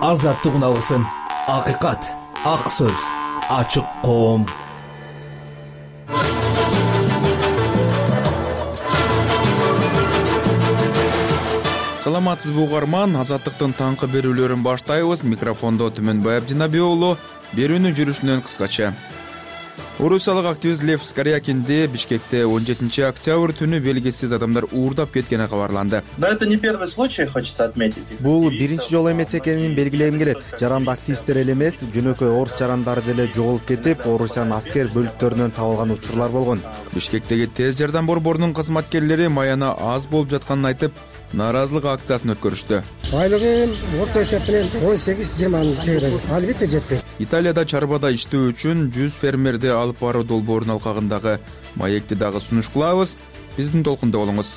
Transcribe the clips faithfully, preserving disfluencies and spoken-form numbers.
азаттыгын алгысың. Акыйкат, ак сөз, ачык коом. Саламатсызбы угарман, азаттыктын таңкы берүүлөрүн баштайбыз. Микрофондо Түмөнбай Абдинабий уулу. Берүүнү жүрүшүнөн кыскача. Орусиялык активист Лев Скорякинди Бишкекте он жетинчи октябрь түнү белгисиз адамдар уурдап кеткени кабарланды. Но это не первый случай, хочется отметить. Бул биринчи жолу эмес экенин белгилегим келет. Жаранды активисттер эле эмес, жөнөкөй орус жарандары деле жоголуп кетип, Орусиянын аскер бөлүктөрүнөн табылган учурлар болгон. Бишкектеги тез жардам борборунун кызматкерлери майана аз болуп жатканын айтып, нааразылык акциясын өткөрүштү. Айлыгым орто эсеп менен он сегиз жыйырма миң тегерек. Албетте жетпейт. Италияда чарбада иштөө үчүн жүз фермерди алып баруу долбоорунун алкагындагы маекти дагы сунуш кылабыз. Биздин толкунда болуңуз.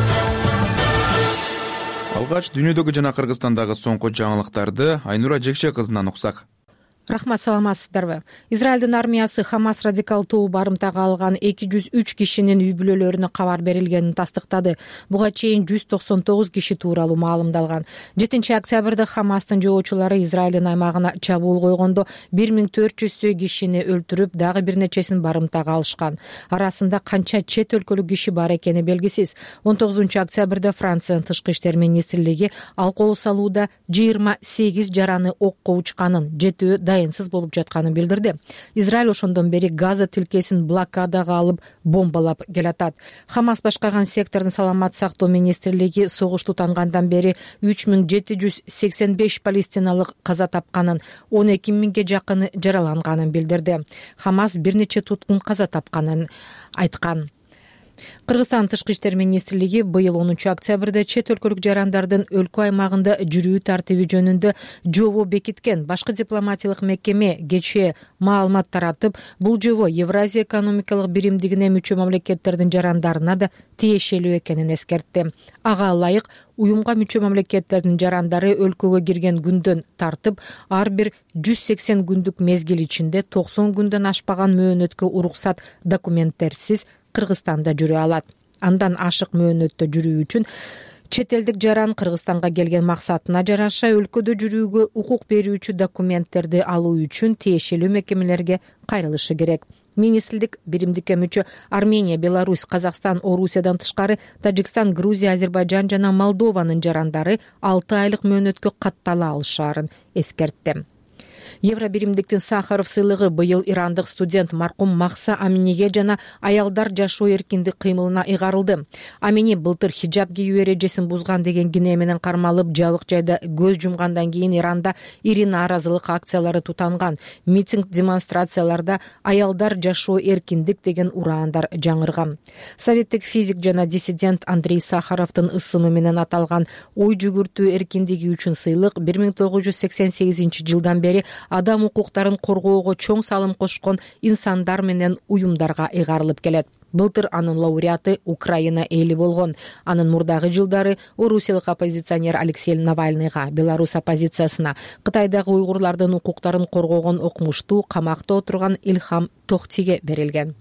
Алгач дүйнөдөгү жана Кыргызстандагы соңку жаңылыктарды Айнура Жекше кызынан уксак. Рахмат, саламатсыздарбы? Израилдин армиясы Хамас радикал тобу барымтага алган эки жүз үч кишинин үй бүлөлөрүнө кабар берилгенин тастыктады. Буга чейин жүз токсон тогуз киши тууралуу маалымдалган. жетинчи октябрда Хамастын жоочулары Израилдин аймагына чабуул койгондо бир миң төрт жүздөй кишини өлтүрүп, дагы бир нечесин барымтага алышкан. Арасында канча чет өлкөлүк киши бар экени белгисиз. он тогузунчу октябрда Франциянын тышкы иштер министрлиги ал кол салууда жыйырма сегиз жараны окко учканын, жетөө дайынсыз болуп жатканын билдирди. Израиль ошондон бери Газа тилкесин блокадага алып бомбалап келатат. Хамас башкарган сектордун саламат сактоо министрлиги согуш тутангандан бери үч миң жети жүз сексен беш палестиналык каза тапканын, он эки миңге жакыны жараланганын билдирди. Хамас бир нече туткун каза тапканын айткан. Кыргызстан тышкы иштер министрлиги быйыл онунчу октябрда чет өлкөлүк жарандардын өлкө аймагында жүрүү тартиби жөнүндө жобо бекиткен. Башкы дипломатиялык мекеме кечээ маалымат таратып, бул жобо Евразия экономикалык биримдигине мүчө мамлекеттердин жарандарына да тиешелүү экенин эскертти. Ага ылайык уюмга мүчө мамлекеттердин жарандары өлкөгө кирген күндөн тартып, ар бир жүз сексен күндүк мезгил ичинде токсон күндөн ашпаган мөөнөткө уруксат документтерсиз Кыргызстанда жүрө алат. Андан ашык мөөнөттө жүрүү үчүн чет элдик жаран Кыргызстанга келген максатына жараша өлкөдө жүрүүгө укук берүүчү документтерди алуу үчүн тиешелүү мекемелерге кайрылышы керек. Министрлик биримдикке мүчө Армения, Беларусь, Казакстан, Орусиядан тышкары Тажикстан, Грузия, Азербайжан жана Молдованын жарандары алты айлык мөөнөткө каттала алышаарын эскертти. Евро биримдиктин Сахаров сыйлыгы быйыл ирандык студент маркум Махса Аминиге жана аялдар жашоо эркиндик кыймылына ыйгарылды. Амини былтыр хиджаб кийүү эрежесин бузган деген кине менен кармалып, жабык жайда көз жумгандан кийин Иранда ири нааразылык акциялары тутанган. Митинг, демонстрацияларда аялдар жашоо эркиндик деген ураандар жаңырган. Советтик физик жана диссидент Андрей Сахаровдун ысымы менен аталган ой жүгүртүү эркиндиги үчүн сыйлык бир миң тогуз жүз сексен сегизинчи жылдан бери адам укуктарын коргоого чоң салым кошкон инсандар менен уюмдарга ыйгарылып келет. Былтыр анын лауреаты Украина эли болгон. Анын мурдагы жылдары орусиялык оппозиционер Алексей Навальныйга, Беларусь оппозициясына, Кытайдагы уйгурлардын укуктарын коргогон окумуштуу камакта отурган Илхам Тохтиге берилген.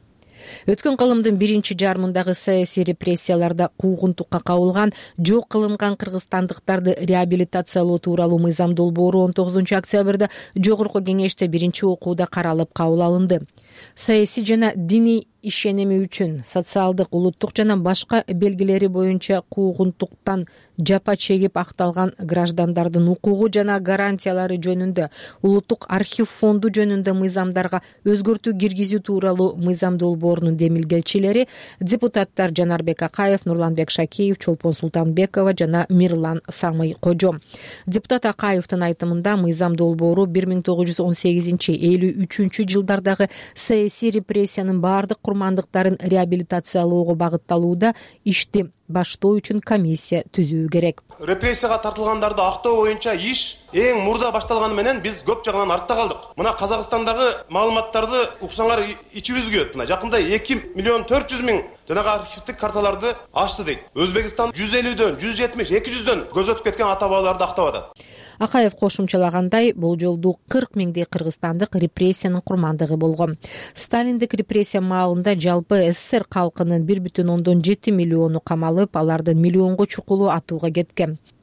Өткөн кылымдын биринчи жарымындагы саясий репрессияларда куугунтукка кабылган, жок кылынган кыргызстандыктарды реабилитациялоо тууралуу мыйзам долбоору он тогузунчу октябрда Жогорку кеңеште биринчи окууда каралып кабыл алынды. Саясий жана диний ишеними үчүн социалдык, улуттук жана башка белгилери боюнча куугунтуктан жапа чегип акталган граждандардын укугу жана гарантиялары жөнүндө улуттук архив фонду жөнүндө мыйзамдарга өзгөртүү киргизүү тууралуу мыйзам долбоорунун демилгелчилери депутаттар Жанарбек Акаев, Нурланбек Шакеев, Чолпон Султанбекова жана Мирлан Самый Кожо. Депутат Акаевдин айтымында мыйзам долбоору бир миң тогуз жүз он сегизинчи элүү үчүнчү жылдардагы саясий репрессиянын баардык курмандыктарын реабилитациялоого багытталууда ишти баштоо үчүн комиссия түзүү керек. Репрессияга тартылгандарды актоо боюнча иш эң мурда башталганы менен биз көп жагынан артта калдык. Мына Казакстандагы маалыматтарды уксаңар ичибизге өт. Мына жакында эки миллион төрт жүз миң жанагы архивдик карталарды ачты дейт. Өзбекстан жүз элүүдөн, жүз жетимиш, эки жүздөн көз өтүп кеткен ата бабаларды актап атат. Акаев кошумчалагандай, бул жолду кырк миңдей кыргызстандык репрессиянын курмандыгы болгон. Сталиндик репрессия маалында жалпы СССР калкынын бир бүтүн ондон жети миллиону камалып, алардын миллионго чукулу атууга кеткен.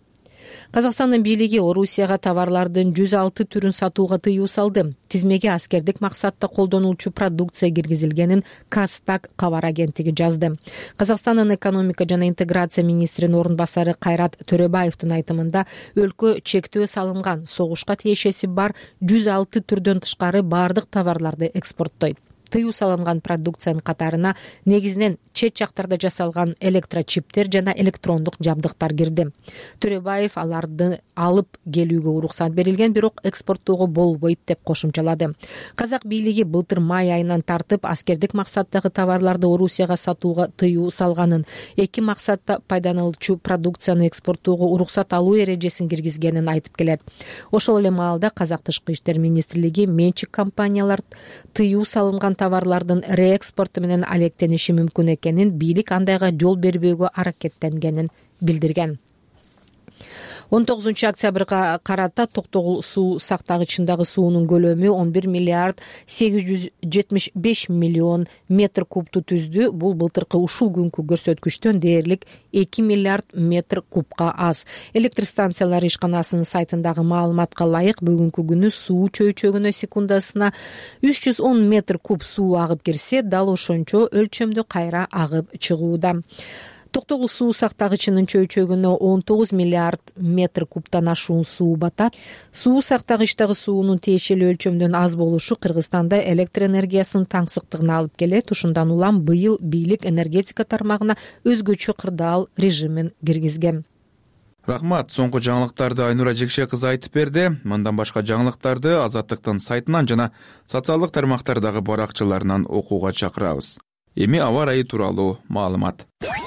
Казакстандын бийлиги Орусияга товарлардын жүз алты түрүн сатууга тыюу салды. Тизмеге аскердик максатта колдонулчу продукция киргизилгенин Казтаг кабар агенттиги жазды. Казакстандын экономика жана интеграция министринин орун басары Кайрат Төрөбаевдин айтымында өлкө чектөө салынган согушка тиешеси бар жүз алты түрдөн тышкары баардык товарларды экспорттойт. Тыюу салынган продукциянын катарына негизинен чет жактарда жасалган электрочиптер жана электрондук жабдыктар кирди. Төрөбаев аларды алып келүүгө уруксат берилген, бирок экспорттоого болбойт деп кошумчалады. Казак бийлиги былтыр май айынан тартып аскердик максаттагы товарларды Орусияга сатууга тыюу салганын, эки максатта пайдаланылчу продукцияны экспорттоого уруксат алуу эрежесин киргизгенин айтып келет. Ошол эле маалда Казак Тышкы иштер министрлиги менчик компаниялар тыюу салынган товарлардын реэкспорту менен алектениши мүмкүн экенин, бийлик андайга жол бербөөгө аракеттенгенин билдирген. он тогузунчу октябрга карата Токтогул суу сактагычындагы суунун көлөмү он бир миллиард сегиз жүз жетимиш беш миллион метр кубту түздү. Бул былтыркы ушул күнкү көрсөткүчтөн дээрлик эки миллиард метр кубка аз. Электр станциялары ишканасынын сайтындагы маалыматка ылайык бүгүнкү күнү суу чөйчөгүнө секундасына үч жүз он метр куб суу агып кирсе, дал ошончо өлчөмдө кайра агып чыгууда. Токтогул суу сактагычынын чөйчөгүнө он тогуз миллиард метр кубтан ашуун суу батат. Суу сактагычтагы суунун тиешелүү өлчөмдөн аз болушу Кыргызстанда электр энергиясынын таңсыктыгына алып келет. Ушундан улам быйыл бийлик энергетика тармагына өзгөчө кырдаал режимин киргизген. Рахмат. Соңку жаңылыктарды Айнура Жекше кызы айтып берди. Мындан башка жаңылыктарды Азаттыктын сайтынан жана социалдык тармактардагы баракчаларынан окууга чакырабыз. Эми аба ырайы тууралуу маалымат.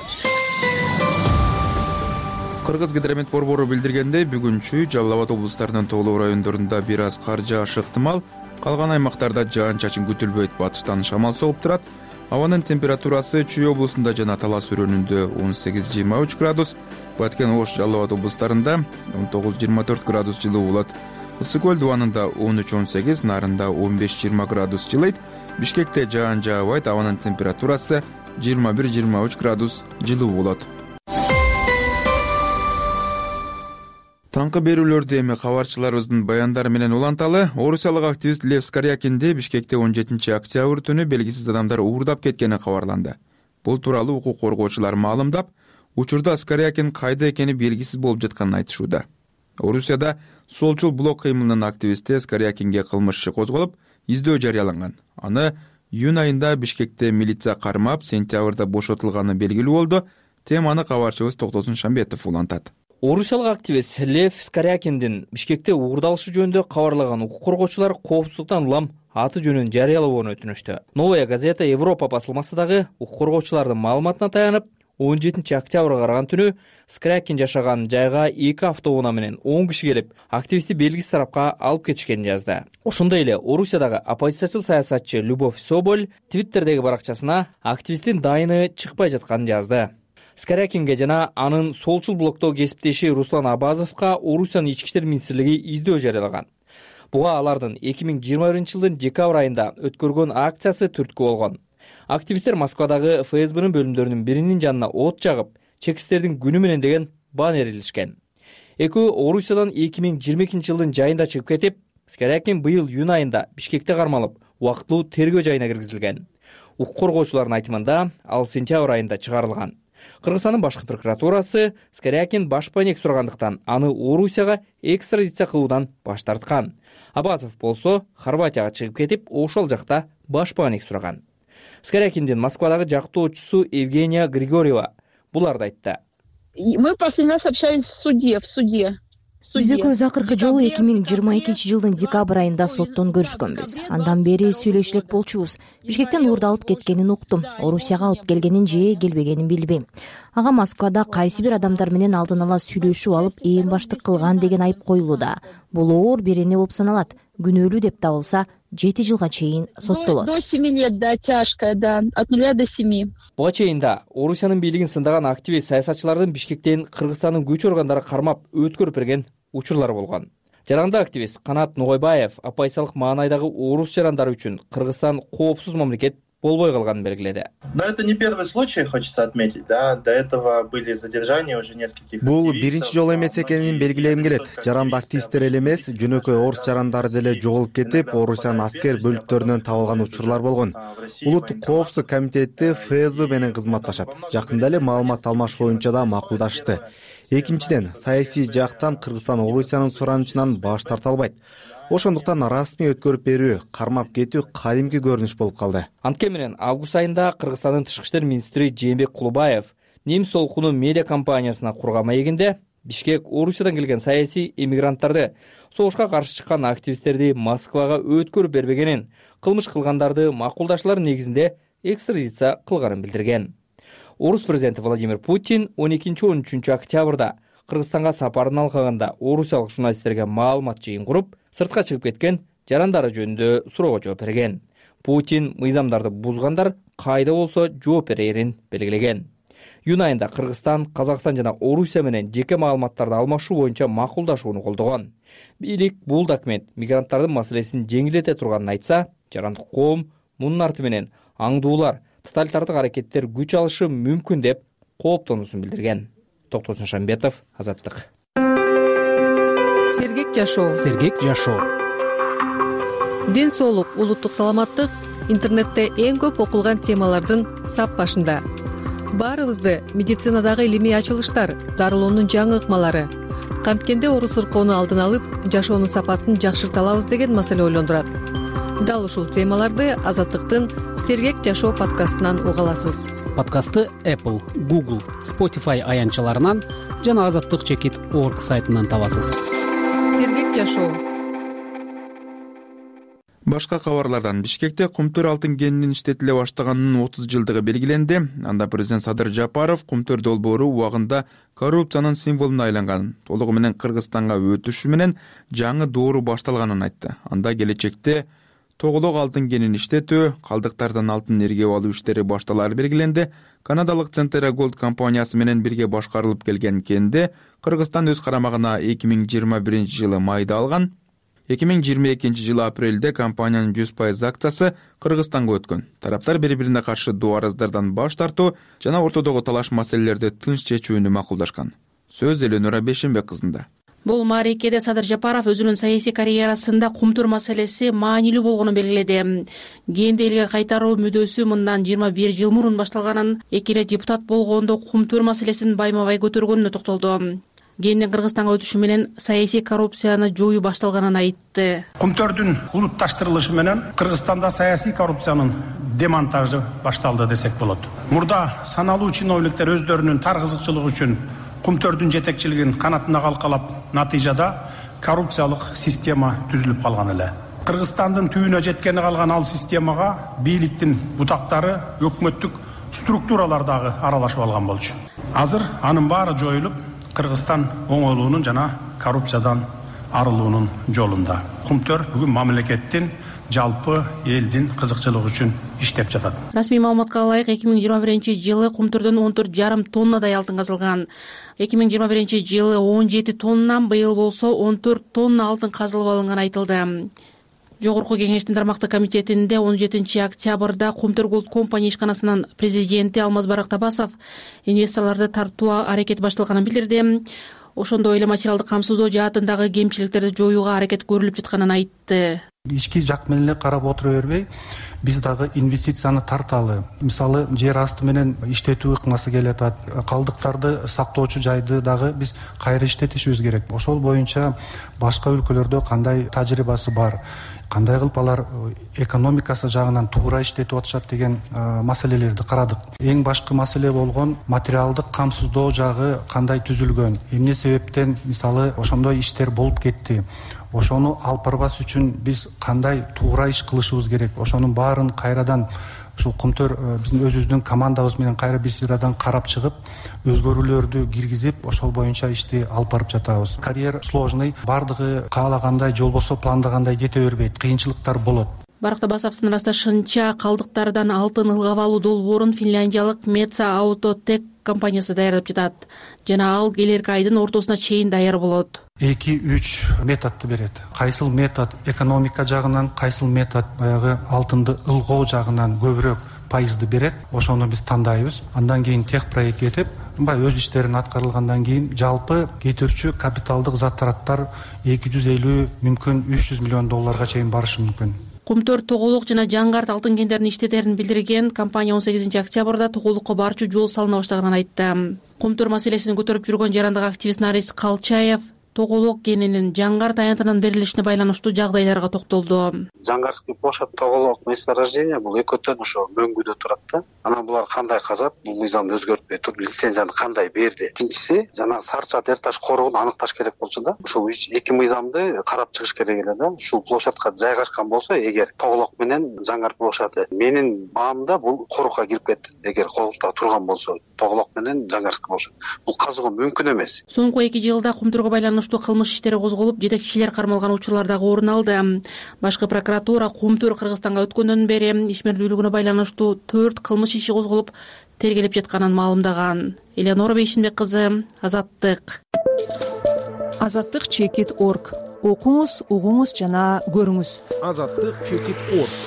Кыргыз гидромет борбору билдиргендей, бүгүнчү Жалал Абад облустарынын тоолуу райондорунда бир аз кар жаашы ыктымал, калган аймактарда жаан-чачын күтүлбөйт. Батыштан шамал соғып турат. Абанын температурасы Чүй облусунда жана Талас өрөөнүндө он сегиз жыйырма үч градус, Баткен, Ош, Жалал Абад облустарында он тогуз жыйырма төрт градус жылуу болот. Ысык көл дубанында он үч он сегиз, Нарында он беш жыйырма градус жылыйт. Бишкекте жаан жаабайт, абанын температурасы жыйырма бир жыйырма үч градус жылуу болот. Таңкы берүүлөрдү эми кабарчыларыбыздын баяндары менен уланталы. Орусиялык активист Лев Скорякинди Бишкекте он жетинчи октябрь түнү белгисиз адамдар уурдап кеткени кабарланды. Бул тууралуу укук коргоочулар маалымдап, учурда Скорякин кайда экени белгисиз болуп жатканын айтышууда. Орусияда солчул блок кыймылынын активисти Скорякинге кылмыш иши козголуп, издөө жарыяланган. Аны июнь айында Бишкекте милиция кармап, сентябрда бошотулганы белгилүү болду. Теманы кабарчыбыз Токтосун Шамбетов улантат. Орусиялык активист Лев Скорякиндин Бишкекте уурдалышы жөнүндө кабарлаган укук коргоочулар коопсуздуктан улам аты жөнүн жарыялообуну өтүнүштү. Новая газета Европа басылмасы дагы укук коргоочулардын маалыматына таянып, он жетинчи октябрга караган түнү Скорякин жашаган жайга эки автоунаа менен он киши келип, активистти белгисиз тарапка алып кетишкенин жазды. Ошондой эле Орусиядагы оппозициячыл саясатчы Любовь Соболь Твиттердеги баракчасына активисттин дайыны чыкпай жатканын жазды. Скорякинге жана анын солчул блокто кесиптеши Руслан Абазовго Орусиянын ички иштер министрлиги издөө жарыялаган. Буга алардын эки миң жыйырма биринчи жылдын декабрь айында өткөргөн акциясы түрткү болгон. Активисттер Москвадагы эф эс бнын бөлүмдөрүнүн биринин жанына от жагып, чекисттердин күнү менен деген баннер илишкен. Экөө Орусиядан эки миң жыйырма экинчи жылдын жайында чыгып кетип, Скорякин быйыл июнь айында Бишкекте кармалып, убактылуу тергөө жайына киргизилген. Укук коргоочулардын айтымында ал сентябрь айында чыгарылган. Кыргызстандын башкы прокуратурасы Скорякин баш пайнек сурагандыктан аны Орусияга экстрадиция кылуудан баш тарткан. Абазов болсо Хорватияга чыгып кетип, ошол жакта баш пайнек сураган. Скорякиндин Москвадагы жактоочусу Евгения Григорьева буларды айтты. Мы последний раз общались в суде, в суде. Биз экөөбүз акыркы жолу эки миң жыйырма экинчи жылдын декабрь айында соттон көрүшкөнбүз. Андан бери сүйлөшүп элек болчубуз. Бишкектен уурдалып кеткенин уктум. Орусияга алып келгенин же келбегенин билбейм. Ага Москвада кайсы бир адамдар менен алдын ала сүйлөшүп алып, ээн баштык кылган деген айып коюлууда. Бул оор берене болуп саналат. Күнөөлүү деп табылса, жети жылга чейин соттолот. До семи лет, да, тяжкая, да, от нуля до семи. Буга чейин да Орусиянын бийлигин сындаган активист саясатчылардын Бишкектен Кыргызстандын күч органдары кармап өткөрүп берген учурлар болгон. Жаранда активист Канат Нугайбаев оппозициялык маанайдагы орус жарандары үчүн Кыргызстан коопсуз мамлекет болбой калганын белгиледи. Но это не первый случай, хочется отметить, да. До этого были задержания уже нескольких активистов. Бул биринчи жолу эмес экенин белгилегим келет. Жаранды активисттер эле эмес, жөнөкөй орус жарандары деле жоголуп кетип, Орусиянын аскер бөлүктөрүнөн табылган учурлар болгон. Улуттук коопсуздук комитети эф эс бэ менен кызматташат. Жакында эле маалымат алмаш боюнча да макулдашты. Экинчиден, саясий жактан Кыргызстан Орусиянын суранычынан баш тарта албайт. Ошондуктан расмий өткөрүп берүү, кармап кетүү кадимки көрүнүш болуп калды. Анткени менен август айында Кыргызстандын тышкы иштер министри Жээнбек Кулубаев Немис толкуну медиа компаниясына курган маегинде Бишкек Орусиядан келген саясий эмигранттарды, согушка каршы чыккан активисттерди Москвага өткөрүп бербегенин, кылмыш кылгандарды макулдашлар негизинде экстрадиция кылганын билдирген. Орус президенти Владимир Путин он экинчи он үчүнчү октябрда Кыргызстанга сапарын алганда орусиялык журналисттерге маалымат жыйын куруп, сыртка чыгып кеткен жарандары жөнүндө суроого жооп берген. Путин мыйзамдарды бузгандар кайда болсо жооп берерин белгилеген. Июнь айында Кыргызстан, Казакстан жана Орусия менен жеке маалыматтарды алмашуу боюнча макулдашууну колдогон. Бийлик бул документ мигранттардын маселесин жеңилдете турганын айтса, жарандык коом мунун арты менен аңдуулар, тоталитардык аракеттер күч алышы мүмкүн деп кооптонуусун билдирген. Токтосун Шамбетов, Азаттык. Сергек жашоо. Сергек жашоо. Ден соолук, улуттук саламаттык интернетте эң көп окулган темалардын сап башында. Баарыбызды медицинадагы илимий ачылыштар, дарылоонун жаңы ыкмалары, канткенде оору сыркоону алдын алып, жашоонун сапатын жакшырта алабыз деген маселе ойлондурат. Дал ушул темаларды Азаттыктын Сергек жашоо подкастынан уга аласыз. Подкастты Apple, Google, Spotify аянтчаларынан жана азаттык чекит орг сайтынан табасыз. Сергек жашоо. Башка кабарлардан Бишкекте кумтөр алтын кенинин иштетиле баштаганынын отуз жылдыгы белгиленди. Анда президент Садыр Жапаров кумтөр долбоору убагында коррупциянын символуна айланган. Толугу менен Кыргызстанга өтүшү менен жаңы доору башталганын айтты. Анда келечекте тоголок алтын кенин иштетүү, калдыктардан алтын эргеп алуу иштери башталары белгиленди. Канадалык Centera Gold компаниясы менен бирге башкарылып келген кенди Кыргызстан өз карамагына эки миң жыйырма биринчи жылы майда алган. эки миң жыйырма экинчи жылы апрелде компаниянын жүз пайыз акциясы Кыргызстанга өткөн. Тараптар бири-бирине каршы доо арыздардан баш тартуу жана ортодогу талаш маселелерди тынч чечүүнү макулдашкан. Сөз Эленора Бешенбек кызында. Бул мааракеде Садыр Жапаров өзүнүн саясий карьерасында кумтур маселеси маанилүү болгонун белгиледи. Кенди элге кайтаруу мүдөөсү мындан жыйырма бир жыл мурун башталганын, эки ирет депутат болгондо кумтур маселесин байма-бай көтөргөнүнө токтолду. Кендин Кыргызстанга өтүшү менен саясий коррупцияны жоюу башталганын айтты. Кумтөрдүн улутташтырылышы менен Кыргызстанда саясий коррупциянын демонтажы башталды десек болот. Мурда саналуу чиновниктер өздөрүнүн тар кызыкчылыгы үчүн кумтөрдүн жетекчилигин канатына калкалап, натыйжада коррупциялык система түзүлүп калган эле. Кыргызстандын түбүнө жеткени калган ал системага бийликтин бутактары өкмөттүк структуралардагы аралашып алган болчу. Азыр анын баары жоюлуп, Кыргызстан оңолуунун жана коррупциядан арылуунун жолунда. Кумтөр бүгүн мамлекеттин жалпы элдин кызыкчылыгы үчүн иштеп жатат. Расмий маалыматка ылайык эки миң жыйырма биринчи жылы кумтөрдөн он төрт жарым тоннадай алтын казылган. эки миң жыйырма биринчи жылы он жети тонна, быйыл болсо он төрт тонна алтын казылып алынганы айтылды. Жогорку кеңештин тармактык комитетинде он жетинчи октябрда Кумтөр Голд компания ишканасынын президенти Алмаз Табасов инвесторлорду тартуу аракети башталганын билдирди. Ошондой эле материалдык камсыздоо жаатындагы кемчиликтерди жоюуга аракет көрүлүп жатканын айтты. Ички жак менен эле карап отура бербей, биз дагы инвестицияны тарталы. Мисалы, жер асты менен иштетүү ыкмасы келе атат. Калдыктарды сактоочу жайды дагы биз кайра иштетишибиз керек. Ошол боюнча башка өлкөлөрдө кандай тажрыйбасы бар, кандай кылып алар экономикасы жагынан туура иштетип атышат деген маселелерди карадык. Эң башкы маселе болгон материалдык камсыздоо жагы кандай түзүлгөн, эмне себептен мисалы ошондой иштер болуп кетти. Ошону алып барбас үчүн биз кандай туура иш кылышыбыз керек. Ошонун баарын кайрадан ушул Кумтөр биздин өзүбүздүн командабыз менен кайра бир сырадан карап чыгып, өзгөрүүлөрдү киргизип, ошол боюнча ишти алып барып жатабыз. Карьер сложный, бардыгы каалагандай, жолбосо пландагандай кете бербейт, кыйынчылыктар болот. Барактабасовдун ырасташынча, калдыктардан алтын ылгап алуу долбоорун финляндиялык Metsa Autotech компаниясы даярдап жатат жана ал келерки айдын ортосуна чейин даяр болот. эки үч методду берет. Кайсыл метод экономика жагынан, кайсыл метод баягы алтынды ылгоо жагынан көбүрөөк пайызды берет, ошону биз тандайбыз. Андан кийин техпроект этип, баягы өз иштерин аткарылгандан кийин жалпы кетирүүчү капиталдык затраттар эки жүз элүү мүмкүн үч жүз миллион долларга чейин барышы мүмкүн. Кумтөр Тоголук жана Жаңгарт алтын кендерин иштетерин билдирген компания он сегизинчи октябрда Тоголукка барчу жол салына баштаганын айтты. Кумтөр маселесин көтөрүп жүргөн жарандык активист Нарис Калчаев Тоголук кенинин Жаңгарт аянтынан берилишине байланыштуу жагдайларга токтолду. Жаңгарский площадь, Тоголук месторождение бул экөөтөн ошо мөңгүдө турат да. Анан булар кандай казат, бул мыйзамды өзгөртпөй туруп лицензияны кандай берди. Экинчиси, жана Сарча Дер таш корогун аныкташ керек болчу да. Ушул эки мыйзамды карап чыгыш керек эле да. Ушул площадка жайгашкан болсо, эгер Тоголук менен Жаңгарт площады менин баамда бул корукка кирип кетти. Эгер корукта турган болсо, Тоголук менен Жаңгарский площадь. Бул казуу мүмкүн эмес. Соңку эки жылда кумтурга байланыштуу кылмыш иштери козголуп, жетекчилер кармалган учурлар дагы орун алды. Башкы прокуратура Кумтур Кыргызстанга өткөндөн бери ишмердүүлүгүнө байланыштуу төрт кылмыш иши козголуп, тергелеп жатканын маалымдаган. Элеонора Бейшинбек кызы, Азаттык. Азаттык чекит точка орг. Окуңуз, угуңуз жана көрүңүз. Азаттык чекит точка орг.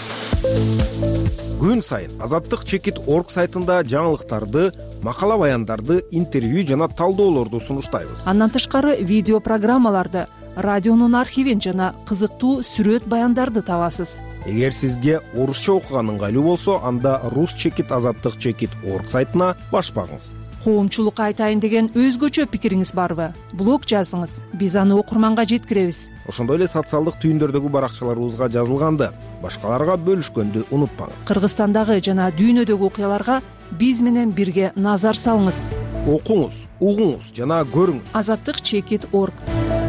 Күн сайын Азаттык чекит точка орг сайтында жаңылыктарды, макала баяндарды, интервью жана талдоолорду сунуштайбыз. Андан тышкары видео программаларды, радионун архивин жана кызыктуу сүрөт баяндарды табасыз. Эгер сизге орусча окуган ыңгайлуу болсо, анда рус чекит азаттык чекит точка орг сайтына баш багыңыз. Коомчулукка айтайын деген өзгөчө пикириңиз барбы? Блог жазыңыз, биз аны окурманга жеткиребиз. Ошондой эле социалдык түйүндөрдөгү баракчаларыбызга жазылганды, башкаларга бөлүшкөндү унутпаңыз. Кыргызстандагы жана дүйнөдөгү окуяларга биз менен бирге назар салыңыз. Окуңуз, угуңуз жана көрүңүз. Азаттык чекит точка орг.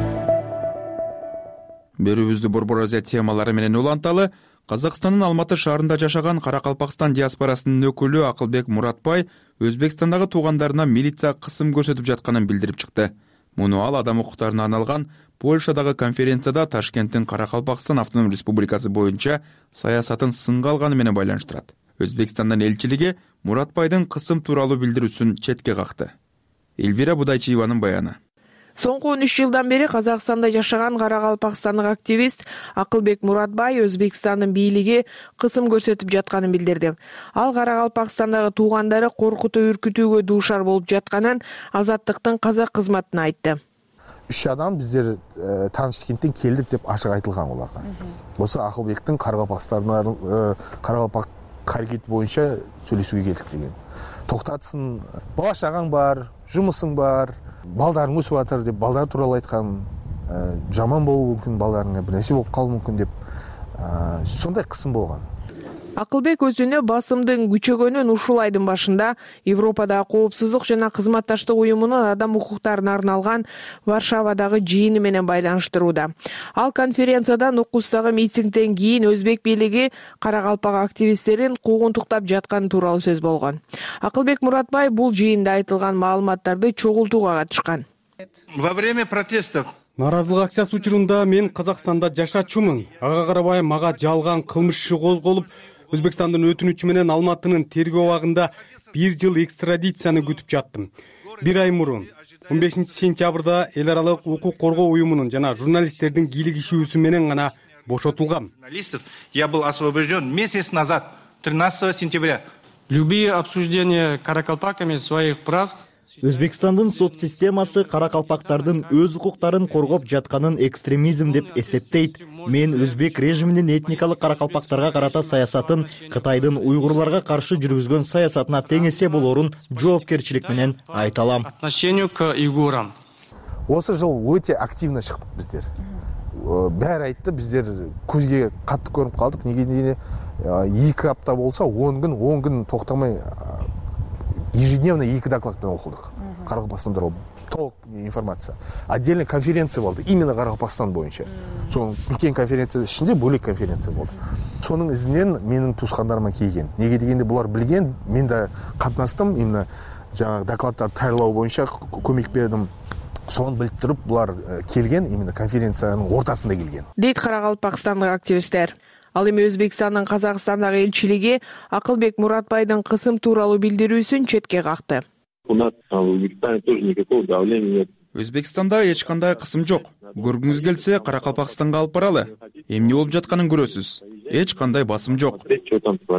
Берүүбүздү Борбор Азия темалары менен уланталы. Казакстандын Алматы шаарында жашаган Каракалпакстан диаспорасынын өкүлү Акылбек Муратбай Өзбекстандагы туугандарына милиция кысым көрсөтүп жатканын билдирип чыкты. Муну ал адам укуктарына арналган Польшадагы конференцияда Ташкенттин Каракалпакстан автономдук республикасы боюнча саясатын сынга алганы менен байланыштырат. Өзбекстандын элчилиги Муратбайдын кысым тууралуу билдирүүсүн четке какты. Элвира Будайчиеванын баяны. Соңку он үч жылдан бери Казакстанда жашаган каракалпакстандык активист Акылбек Муратбай Өзбекстандын бийлиги кысым көрсөтүп жатканын билдирди. Ал Каракалпакстандагы туугандары коркутуу үркүтүүгө дуушар болуп жатканын Азаттыктын казак кызматына айтты. Үч адам биздер Ташкенттен келдик деп ашык айтылган оларга. Болсо Акылбектин Каракалпакстандын Каракалпак аракети боюнча сүйлөшүүгө келдик деген. Токтатсын, бала шагаң бар, жумусуң бар, балдарың өсүп атыр деп балдар тууралуу айткан, жаман болуу мүмкүн, балдарыңа бир нерсе болуп калуу мүмкүн деп сондай кысым болгон. Акылбек өзүнө басымдын күчөгөнүн ушул айдын башында Европадагы коопсуздук жана кызматташтык уюмунун адам укуктарына арналган Варшавадагы жыйыны менен байланыштырууда. Ал конференцияда Нукустагы митингден кийин Өзбек бийлиги Каракалпак активисттерин куугунтуктап жатканы тууралуу сөз болгон. Акылбек Муратбай бул жыйында айтылган маалыматтарды чогултууга катышкан. Во время протестов Наразылык акциясы учурунда мен Казакстанда жашачумун. Ага карабай мага жалган кылмыш иши козголуп, Өзбекстандын өтүнүчү менен Алматынын тергөө абагында бир жыл экстрадицияны күтүп жаттым. Бир ай мурун он бешинчи сентябрда эл аралык укук коргоо уюмунун жана журналисттердин кийлигишүүсү менен гана бошотулгам. Я был освобожден месяц назад, тринадцатого сентября. Любые обсуждения каракалпаками своих прав Өзбекстандын сот системасы каракалпактардын өз укуктарын коргоп жатканын экстремизм деп эсептейт. Мен өзбек режиминин этникалык каракалпактарга карата саясатын Кытайдын уйгурларга каршы жүргүзгөн саясатына тең эсе болорун жоопкерчилик менен айта алам. Отношению к уйгурам. Осы жыл өтө активно чыктык биздер. Баары айтты, биздер көзгө катты көрүп калдык. Неге дегенде эки апта болсо он күн он күн токтомой ежедневно эки докладтан окудук. Каракалпакстанда толук информация. Отдельный конференция болду, именно Каракалпакстан боюнча. Сонун үлкен конференция ичинде бөлөк конференция болду. Сонун изинен менин туускандарыма келген. Неге дегенде булар билген, мен да катнастым, именно жаңа докладдарды даярдоо боюнча көмөк бердим. Соны билип туруп булар келген, именно конференциянын ортасында келген. Дейт Каракалпакстандык активисттер. Ал эми Өзбекстандын Казакстандагы элчилиги Акылбек Муратбайдын кысым тууралуу билдирүүсүн четке какты. У нас в Узбекистане тоже никакого давления нет. Өзбекстанда эч кандай кысым жок. Көргүңүз келсе, Каракалпакстанга алып баралы. Эмне болуп жатканын көрөсүз. Эч кандай басым жок.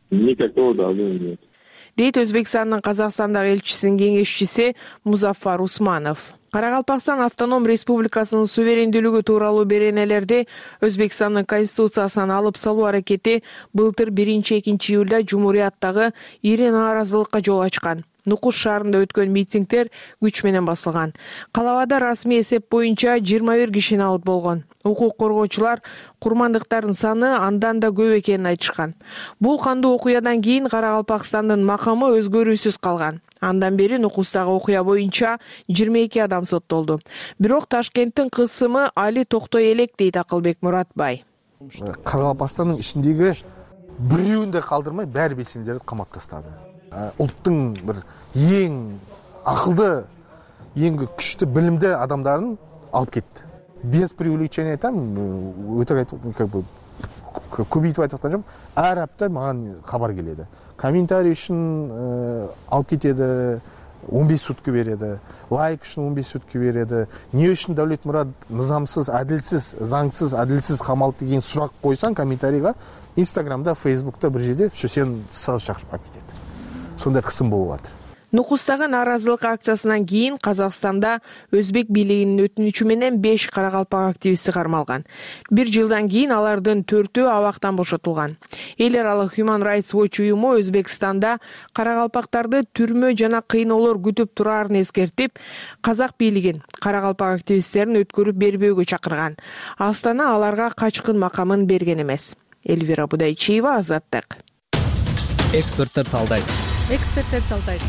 никакого давления нет. дейт Өзбекстандын Казакстандагы элчисинин кеңешчиси Музаффар Усманов. Каракалпакстан автоном республикасынын суверендүүлүгү тууралуу беренелерди Өзбекстандын конституциясынан алып салуу аракети былтыр биринчи экинчи июлда Жумурияттагы ири нааразылыкка жол ачкан. Нукус шаарында өткөн митингдер күч менен басылган. Калабада расмий эсеп боюнча жыйырма бир киши набыт болгон. Укук коргоочулар курмандыктардын саны андан да көп экенин айтышкан. Бул кандуу окуядан кийин Каракалпакстандын макамы өзгөрүүсүз калган. Андан бери Нукустагы окуя боюнча жыйырма эки адам соттолду. Бирок Ташкенттин кысымы али токтой элек дейт Акылбек Муратбай. Каракалпакстандын ичиндеги бирөөнү да калтырмай баары белсендилерди камап тастады. Улуттун бир эң акылды, эң күчтүү билимдүү адамдарын алып кетти. Без преувеличения айтам, өтірік айтып, как бы көбейтіп айтып жатқан жоқпын. Әр апта маған хабар келеді. Комментарий үшін алып кетеді, он бес сутка береді. Лайк үшін он бес сутка береді. Не үшін Дәулет Мұрат низамсыз, әділсіз, заңсыз, әділсіз қамалды деген сұрақ қойсаң комментарийға, Инстаграмда, Фейсбукта бір жерде сен сразу шақырып алып кетеді. Сондай қысым болып жатыр. Нукустагы нааразылык акциясынан кийин Казакстанда өзбек бийлигинин өтүнүчү менен беш каракалпак активисти кармалган. Бир жылдан кийин алардын төртөө абактан бошотулган. Эл аралык Human Rights Watch уюму Өзбекстанда каракалпактарды түрмө жана кыйноолор күтүп турарын эскертип, казак бийлигин каракалпак активисттерин өткөрүп бербөөгө чакырган. Астана аларга качкын макамын берген эмес. Эльвира Будайчиева, Азаттык. Эксперттер талдайт. Эксперттер талдайт.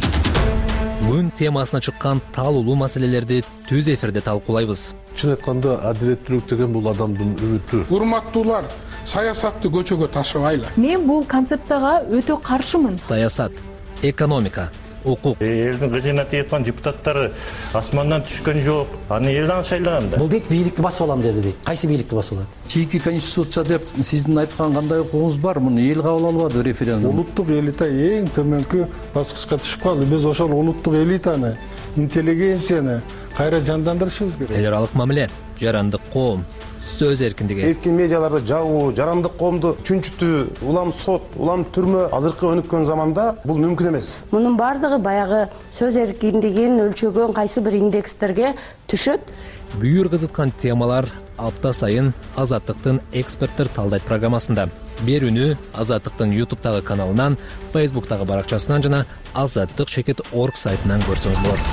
Күн темасына чыккан талуулуу маселелерди түз эфирде талкуулайбыз. Чын айтканда адилеттүүлүк деген бул адамдын үмүтү. Урматтуулар, саясатты көчөгө ташыбайлы. Мен бул концепцияга өтө каршымын. Саясат, экономика, укук. Элдин кызына тияткан депутаттары асмандан түшкөн жок. Аны элден шайлаган да. Бул дейт бийликти басып алам деди дейт. Кайсы бийликти басып алат? Чийки конституция деп сиздин айткан кандай укугуңуз бар? Муну эл кабыл албады референдум. Улуттук элита эң төмөнкү баскычка түшүп калды. Биз ошол улуттук элитаны, интеллигенцияны кайра жандандырышыбыз керек. Эл аралык мамиле, жарандык коом, сөз эркиндиги. Эркин медиаларды жабуу, жарандык коомду чүнчүтүү, улам сот, улам түрмө азыркы өнүккөн заманда бул мүмкүн эмес. Мунун бардыгы баягы сөз эркиндигин өлчөгөн кайсы бир индекстерге түшөт. Бүйүр кызыткан темалар апта сайын Азаттыктын эксперттер талдайт программасында. Берүүнү Азаттыктын ютубтагы каналынан, фейсбуктагы баракчасынан жана азаттык чекит точка орг сайтынан көрсөңүз болот.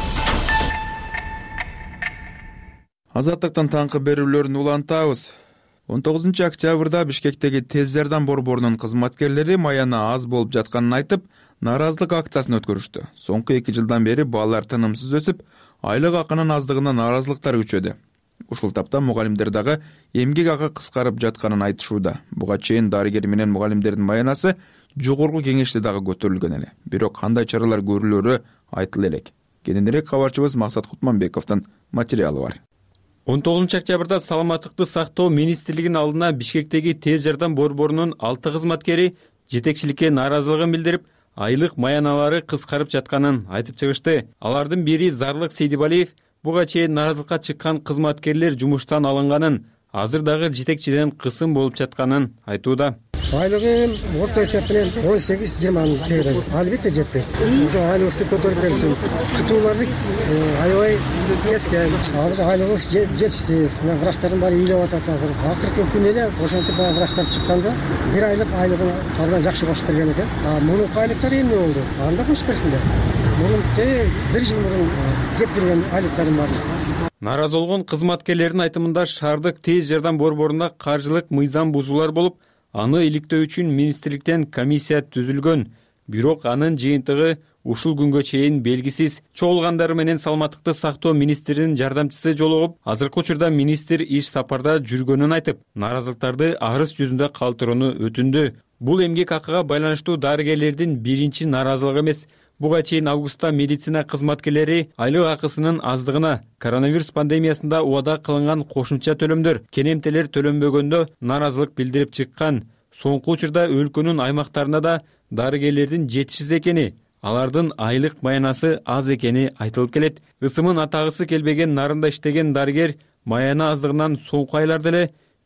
Азаттыктын таңкы берүүлөрүн улантабыз. он тогузунчу октябрда Бишкектеги тез жардам борборунун кызматкерлери маяна аз болуп жатканын айтып, нааразылык акциясын өткөрүштү. Соңку эки жылдан бери балдар тынымсыз өсүп, айлык акынын аздыгына нааразылыктар күчөдү. Ушул тапта мугалимдер дагы эмгек акы кыскарып жатканын айтышууда. Буга чейин дарыгер менен мугалимдердин маянасы жогорку кеңеште дагы көтөрүлгөн эле. Бирок кандай чаралар көрүлөрү айтыла элек. Кененирээк кабарчыбыз Максат Кутманбековдун материалы бар. он тогузунчу октябрда саламаттыкты сактоо министрлигинин алдына Бишкектеги тез жардам борборунун алты кызматкери жетекчиликке нааразылыгын билдирип, айлык маяналары кыскарып жатканын айтып чыгышты. Алардын бири Зарлык Сейдибалиев буга чейин нааразылыкка чыккан кызматкерлер жумуштан алынганын, азыр дагы жетекчиден кысым болуп жатканын айтууда. Айлыгым орто эсеп менен он сегиз жыйырма мың тегерен. Албетте жетпейт. Ошо айлыгыбызды көтөрүп берсин. Кытууларды аябай эскен. Азыр айлыгыбыз жетишсиз. Мен врачтардын баары ыйлап атат азыр. Акыркы күн эле ошентип баягы врачтар чыкканда бир айлык айлыгын абдан жакшы кошуп берген экен. Мунун айлыктары эмне болду? Анда кошуп берсиндер. Мунун бир жыл мурун жеп жүргөн айлыктарым бар. Нааразы болгон кызматкерлердин айтымында шаардык тез жардам борборунда каржылык мыйзам бузуулар болуп, аны иликтөө үчүн министрликтен комиссия түзүлгөн. Бирок анын жыйынтыгы ушул күнгө чейин белгисиз. Чогулгандары менен саламаттыкты сактоо министринин жардамчысы жолугуп, азыркы учурда министр иш сапарда жүргөнүн айтып, нааразылыктарды арыз жүзүндө калтырууну өтүндү. Бул эмгек акыга байланыштуу дарыгерлердин биринчи нааразылыгы эмес. Буга чейин августта медицина кызматкерлери айлык акысынын аздыгына, коронавирус пандемиясында убада кылынган кошумча төлөмдөр, кенемтелер төлөнбөгөндө нааразылык билдирип чыккан. Соңку учурда өлкөнүн аймактарында да дарыгерлердин жетишсиз экени, алардын айлык маянасы аз экени айтылып келет. Ысымын атагысы келбеген нарында иштеген дарыгер маяна аздыгынан соңку айларда эле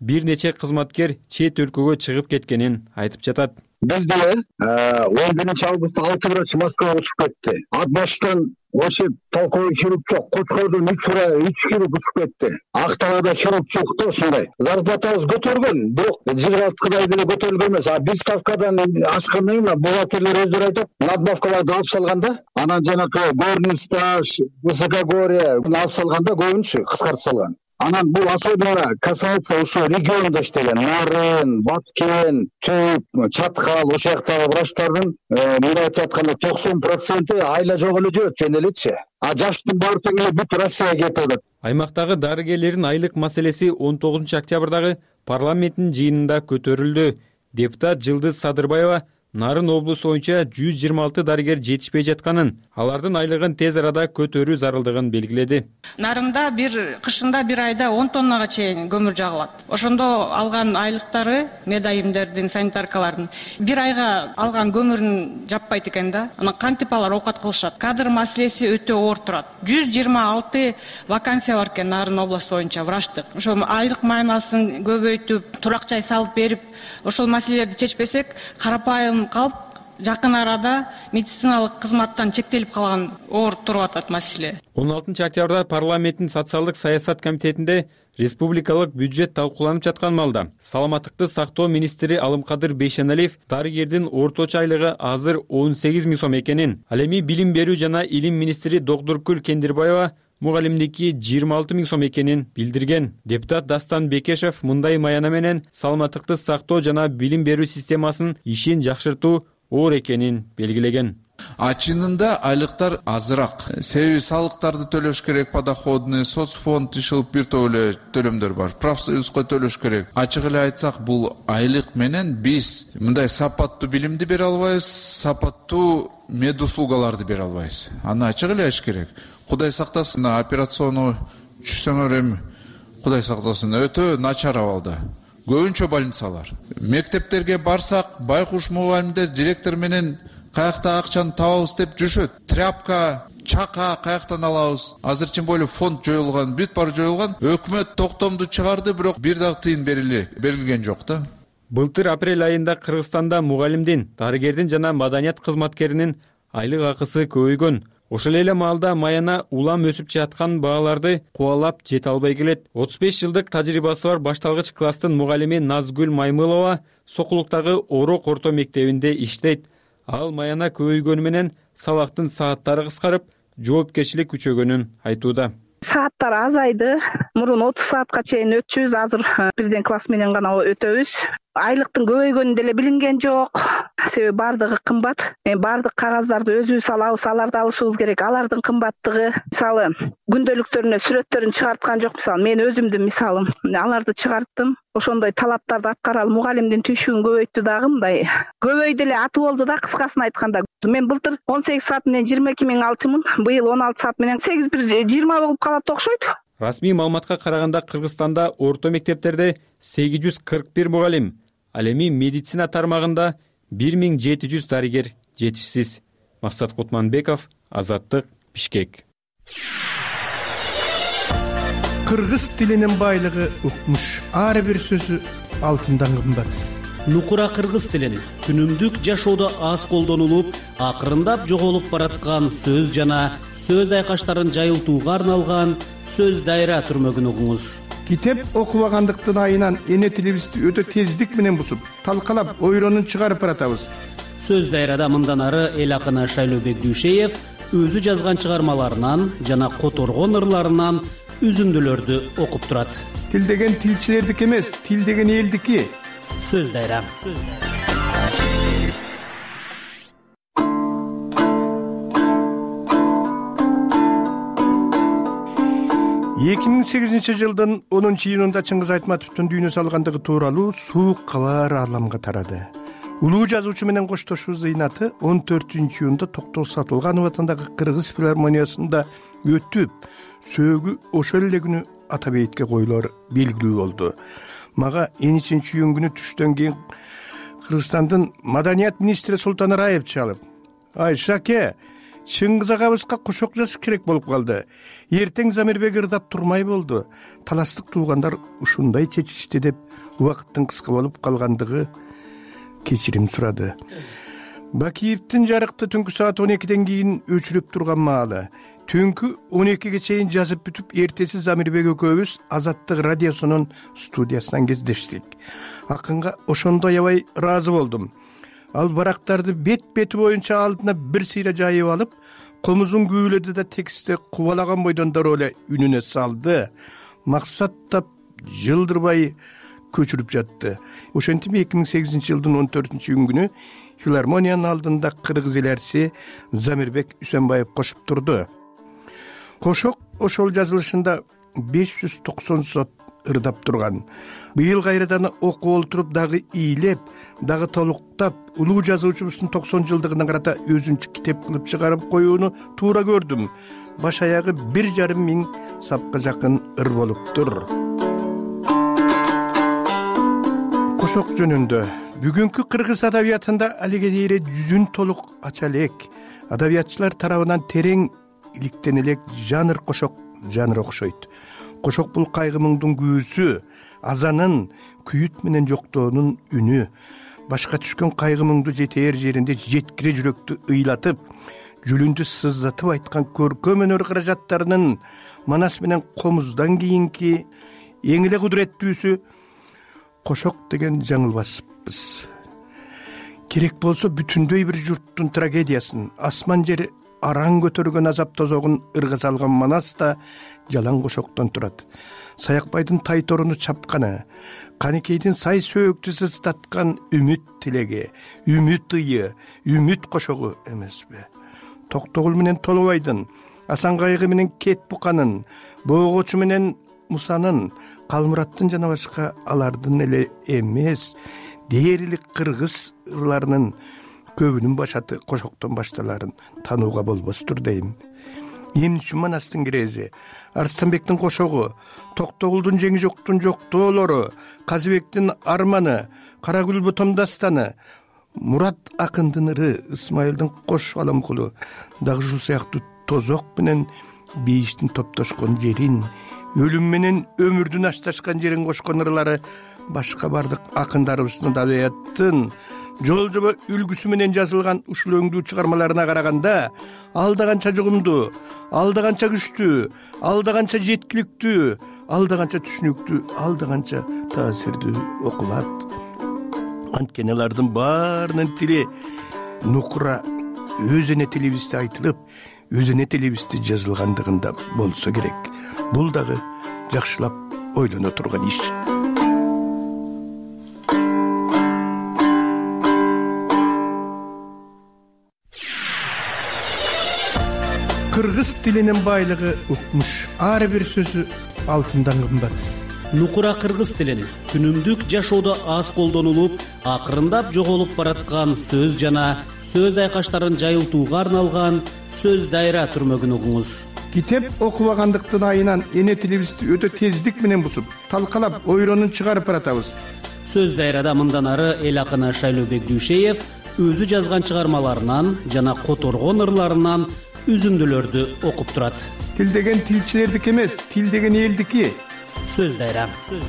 бир нече кызматкер чет өлкөгө чыгып кеткенин айтып жатат. Бизде он биринчи августта алты врач Москвага учуп кетти. Ат баштан ошо толковый хирург жок, Кучкордон үч үч хирург учуп кетти. Актагада хирург жок да ушундай. Зарплатабыз көтөргөн, бирок жыгырткыдай деле көтөрүлгөн эмес. А бир ставкадан ашкандан кийин бухгалтерлер өздөрү айтат, надбавкаларды алып салганда, анан жанагы горный стаж, высокогорье алып салганда көбүнчө кыскартып салган. Анан бул особенно касается ошо региондо иштеген Нарын, Баткен, Түп, Чаткал, ошол жактагы врачтардын мен айтып атканда токсон проценти айла жок эле жүрөт, жөн элечи. А жаштын баары тең эле бүт Россияга кетип атат. Аймактагы дарыгерлердин айлык маселеси он тогузунчу октябрдагы парламенттин жыйынында көтөрүлдү. Депутат Жылдыз Садырбаева Нарын облусу боюнча жүз жыйырма алты дарыгер жетишпей жатканын, алардын айлыгын тез арада көтөрүү зарылдыгын белгиледи. Нарында бир кышында бир айда он тоннага чейин көмүр жагылат. Ошондо алган айлыктары медайымдердин, санитаркалардын бир айга алган көмүрүн жаппайт экен да. Анан кантип алар оокат кылышат? Кадр маселеси өтө оор турат. жүз жыйырма алты вакансия бар экен Нарын облусу боюнча врачтык. Ошо айлык майнасын көбөйтүп, турак жай салып берип, ошол маселелерди чечпесек, карапайым калып, жакын арада медициналык кызматтан чектелип калган оор туруп атат маселе. он алтынчы октябрда парламенттин социалдык саясат комитетинде республикалык бюджет талкууланып жаткан маалда саламаттыкты сактоо министри Алымкадыр Бейшеналиев дарыгердин орточо айлыгы азыр он сегиз миң сом экенин, ал эми билим берүү жана илим министри Доктуркүл Кендирбаева мугалимдики жыйырма алты миң сом экенин билдирген. Депутат Дастан Бекешев мындай маяна менен саламаттыкты сактоо жана билим берүү системасынын ишин жакшыртуу оор экенин белгилеген. А чынында айлыктар азыраак. Себеби салыктарды төлөш керек, подоходный, соцфонд ишилип бир топ эле төлөмдөр бар. Профсоюзга төлөш керек. Ачык эле айтсак, бул айлык менен биз мындай сапаттуу билимди бере албайбыз, сапаттуу медуслугаларды бере албайбыз. Аны ачык эле айтыш керек. Кудай сактасын, операционный түшсөңөр эми Кудай сактасын, өтө начар абалда. Көбүнчө больницалар. Мектептерге барсак, байкуш мугалимдер директор менен каякта акчаны табабыз деп жүрүшөт. Тряпка, чака каяктан алабыз? Азыр тем более фонд жоюлган, бүт баары жоюлган. Өкмөт токтомду чыгарды, бирок бир дагы тыйын берилген жок да. Былтыр апрель айында Кыргызстанда мугалимдин, дарыгердин жана маданият кызматкеринин айлык акысы көбөйгөн. Ошол эле маалда маяна улам өсүп жаткан бааларды кубалап жете албай келет. отуз беш жылдык тажрыйбасы бар башталгыч класстын мугалими Назгүл Маймылова Сокулуктагы Орок орто мектебинде иштейт. Ал маяна көбөйгөнү менен сабактын сааттары кыскарып, жоопкерчилик күчөгөнүн айтууда. Сааттар азайды. Мурун отуз саатка чейин өтчүбүз, азыр бирден класс менен гана өтөбүз. Айлыктын көбөйгөнү деле билинген жок. Себеби бардыгы кымбат. Бардык кагаздарды өзүбүз алабыз, аларды алышыбыз керек. Алардын кымбаттыгы, мисалы, күндөлүктөрүнө сүрөттөрүн чыгарткан жок. Мисалы, мен өзүмдүн мисалым, аларды чыгарттым. Ошондой талаптарды аткаралы, мугалимдин түшүгүн көбөйттү дагы, мындай көбөйдү эле аты болду да, кыскасын айтканда. Мен былтыр он сегиз саат менен жыйырма эки миң алчумун, быйыл он алты саат менен сегиз бир жыйырма болуп калат окшойт. Расмий маалыматка караганда Кыргызстанда орто мектептерде сегиз жүз кырк бир мугалим, ал эми медицина тармагында бир миң жети жүз дарыгер жетишсиз. Максат Кутманбеков, Азаттык, Бишкек. Кыргыз тилинин байлыгы укмуш. Ар бир сөзү алтындан кымбат. Нукура кыргыз тилин күнүмдүк жашоодо аз колдонулуп, акырындап жоголуп бараткан сөз жана сөз айкаштарын жайылтууга арналган сөз дайра түрмөгүн угуңуз. Китеп окубагандыктын айынан эне тилибизди өтө тездик менен бусуп, талкалап, ойронун чыгарып баратабыз. Сөз дайрада мындан ары эл акыны Шайлообек Дүйшеев өзү жазган чыгармаларынан жана которгон ырларынан үзүндүлөрдү окуп турат. Тил деген тилчилердики эмес, тил деген элдики. Сөз дайра. эки миң сегизинчи жылдын онунчу июнунда Чыңгыз Айтматовдун дүйнө салгандыгы тууралуу суук кабар ааламга тарады. Улуу жазуучу менен коштошуу зыйнаты он төртүнчү июнда Токтоо Сатылганов атындагы Кыргыз филармониясында өтүп, сөөгү ошол эле күнү ата бейитке коюлары белгилүү болду. Мага он үчүнчү июнь күнү түштөн кийин Кыргызстандын маданият министри Султан Раев чалып: "Ай Шаке, Чыңгыз агабызга кошок жазыш керек болуп калды. Эртең Замирбек ырдап турмай болду. Таластык туугандар ушундай чечишти" деп убакыттын кыска болуп калгандыгы кечирим сурады. Бакиевдин жарыкты түнкү саат он экиден кийин өчүрүп турган маалы түнкү он экиге чейин жазып бүтүп, эртеси Замирбек экөөбүз Азаттык радиосунун студиясынан кездештик. Акынга ошондо аябай ыраазы болдум. Ал барактарды бет бети боюнча алдына бир сыйра жайып алып, комузун күүлөдү да текстте кубалаган бойдон дароо эле үнүнө салды. Максаттап жылдырбай көчүрүп жатты. Ошентип эки миң сегизинчи жылдын он төртүнчү июнь филармониянын алдында кыргыз элерчиси Замирбек Үсөнбаев кошуп турду. Кошок ошол жазылышында беш жүз токсон сот ырдап турган. Быйыл кайрадан окуп олтуруп дагы ийлеп, дагы толуктап, улуу жазуучубуздун токсон жылдыгына карата өзүнчө китеп кылып чыгарып коюуну туура көрдүм. Баш аягы бир жарым миң сапка жакын ыр болуптур. Кошок жөнүндө бүгүнкү кыргыз адабиятында алиге дейре жүзүн толук ача элек, адабиятчылар тарабынан терең иликтен элек жанр кошок жанр окшойт. Кошок бул кайгы муңдун күүсү, азанын, күйүт менен жоктоонун үнү. Башка түшкөн кайгы муңду жетээр жеринде жеткире жүрөктү ыйлатып, жүлүндү сыздатып айткан көркөм өнөр каражаттарынын Манас менен Комуздан кийинки эң эле кудуреттүүсү кошок деген жаңылбаспыз. Керек болсо бүтүндөй бир журттун трагедиясын, асман жери араң көтөргөн азап тозогун ырга салган Манас да жалаң кошоктон турат. Саякбайдын тай торуну чапканы, Каникейдин сай сөөктү сыздаткан үмүт тилеги, үмүт ыйы, үмүт кошогу эмеспи? Токтогул менен Толобайдын, Асан Кайгы менен Кет Буканын, Боогочу менен Мусанын, Калмураттын жана башка алардын эле эмес, дээрлик кыргыз ырларынын көбүнүн башаты кошоктон башталарын танууга болбостур дейм. Эмне үчүн Манастын кирези, Арстанбектин кошогу, Токтогулдун жеңи жоктун жоктоолору, Казыбектин арманы, Карагүл Ботом дастаны, Мурат акындын ыры, Исмайылдын кош аламкулу, дагы ушул сыяктуу тозок менен бейиштин топтошкон жерин, өлүм менен өмүрдүн ашташкан жерин кошкон ырлары башка бардык акындарыбыздын адабияттын жол жоба үлгүсү менен жазылган ушул өңдүү чыгармаларына караганда алда канча жугумдуу, алда канча күчтүү, алда канча жеткиликтүү, алда канча түшүнүктүү, алда канча таасирдүү окулат. Анткени алардын баарынын тили нукура өз эне тилибизде айтылып, өз эне тилибизде жазылгандыгында болсо керек. Бул дагы жакшылап ойлоно турган иш. Кыргыз тилинин байлыгы укмуш, ар бир сөзү алтындан кымбат. Нукура кыргыз тилин күнүмдүк жашоодо аз колдонулуп, акырындап жоголуп бараткан сөз жана сөз айкаштарын жайылтууга арналган сөз дайра түрмөгүн угуңуз. Китеп окубагандыктын айынан эне тилибизди өтө тездик менен бусуп, талкалап, ойронун чыгарып баратабыз. Сөз дайрада мындан ары эл акыны Шайлообек Дүйшеев өзү жазган чыгармаларынан жана которгон ырларынан үзүндүлөрдү окуп турат. Тил деген тилчилердики эмес, тил деген элдики. Сөз дайра.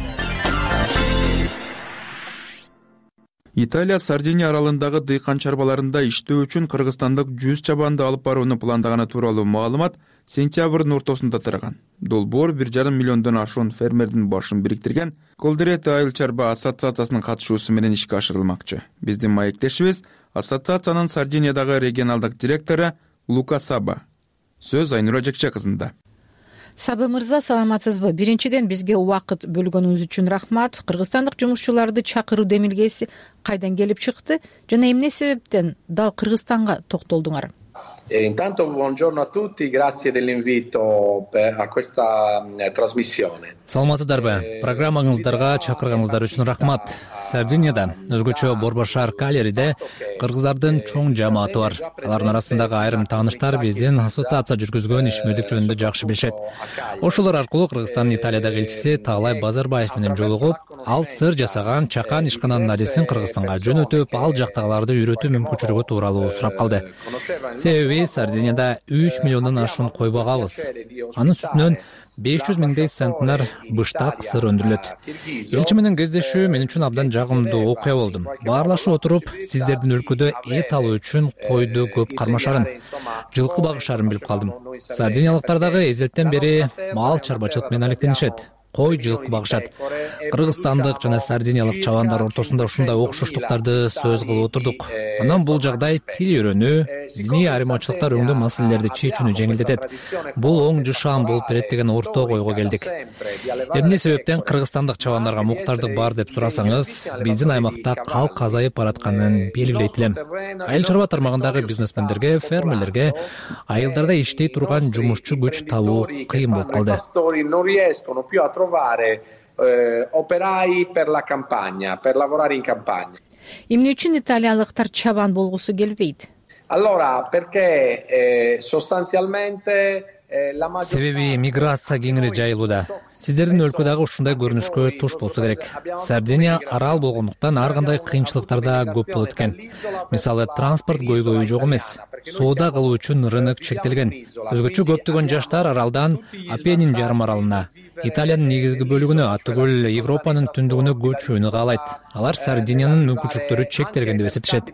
Италия Сардиния аралындагы дыйкан чарбаларында иштөө үчүн кыргызстандык жүз чабанды алып барууну пландаганы тууралуу маалымат сентябрдын ортосунда тараган. Долбоор бир жарым миллиондон ашуун фермердин башын бириктирген Колдерет айыл чарба ассоциациясынын катышуусу менен ишке ашырылмакчы. Биздин маектешибиз ассоциациянын Сардиниядагы регионалдык директору Лука Саба. Сөз Айнура Жекче кызында. Саба мырза, саламатсызбы? Биринчиден бизге убакыт бөлгөнүңүз үчүн рахмат. Кыргызстандык жумушчуларды чакыруу демилгеси кайдан келип чыкты жана эмне себептен дал Кыргызстанга токтолдуңар? Intanto buongiorno a tutti, grazie dell'invito a questa trasmissione. Саламатсыздарбы? Программаңыздарга чакырганыңыздар үчүн рахмат. Сардинияда өзгөчө Борбашар Калериде кыргыздардын чоң жамааты бар. Алардын арасындагы айрым тааныштар биздин ассоциация жүргүзгөн ишмердик жөнүндө жакшы билишет. Ошолор аркылуу Кыргызстандын Италиядагы элчиси Таалай Базарбаев менен жолугуп, ал сыр жасаган чакан ишкананын адисин Кыргызстанга жөнөтүп, ал жактагыларды үйрөтүү мүмкүнчүлүгү тууралуу сурап калды. Себеби Сардинияда үч миллиондон ашуун кой багабыз. Анын сүтүнөн беш жүз миңдей центнер быштак сыр өндүрүлөт. Элчи менен кездешүү мен үчүн абдан жагымдуу окуя болду. Баарлашып отуруп, сиздердин өлкөдө эт алуу үчүн койду көп кармашарын, жылкы багышарын билип калдым. Сардиниялыктар дагы эзелтен бери мал чарбачылык менен алектенишет. Кой жылкы багышат. Кыргызстандык жана сардиниялык чабандар ортосунда ушундай окшоштуктарды сөз кылып отурдук. Анан бул жагдай тил үйрөнүү, диний айырмачылыктар өңдүү маселелерди чечүүнү жеңилдетет. Бул оң жышаан болуп берет деген орток ойго келдик. Эмне себептен кыргызстандык чабандарга муктаждык бар деп сурасаңыз, биздин аймакта калк азайып баратканын белгилейт элем. Айыл чарба тармагындагы бизнесмендерге, фермерлерге айылдарда иштей турган жумушчу күч табуу кыйын болуп калды. Trovare eh, operai per la campagna, per lavorare in campagna. Эмне үчүн италиялыктар чабан болгусу келбейт? Allora, perché eh, sostanzialmente eh, la maggior Себеби миграция кеңири жайылууда. Сиздердин өлкө дагы ушундай көрүнүшкө туш болсо керек. Сардиния арал болгондуктан ар кандай кыйынчылыктар да көп болот экен. Мисалы, транспорт көйгөйү жок эмес. Соода кылуу үчүн рынок чектелген. Өзгөчө көптөгөн жаштар аралдан Апеннин жарым аралына, Италиянын негизги бөлүгүнө, атүгүл Европанын түндүгүнө көчүүнү каалайт. Алар Сардиниянын мүмкүнчүлүктөрү чектелген деп эсептешет.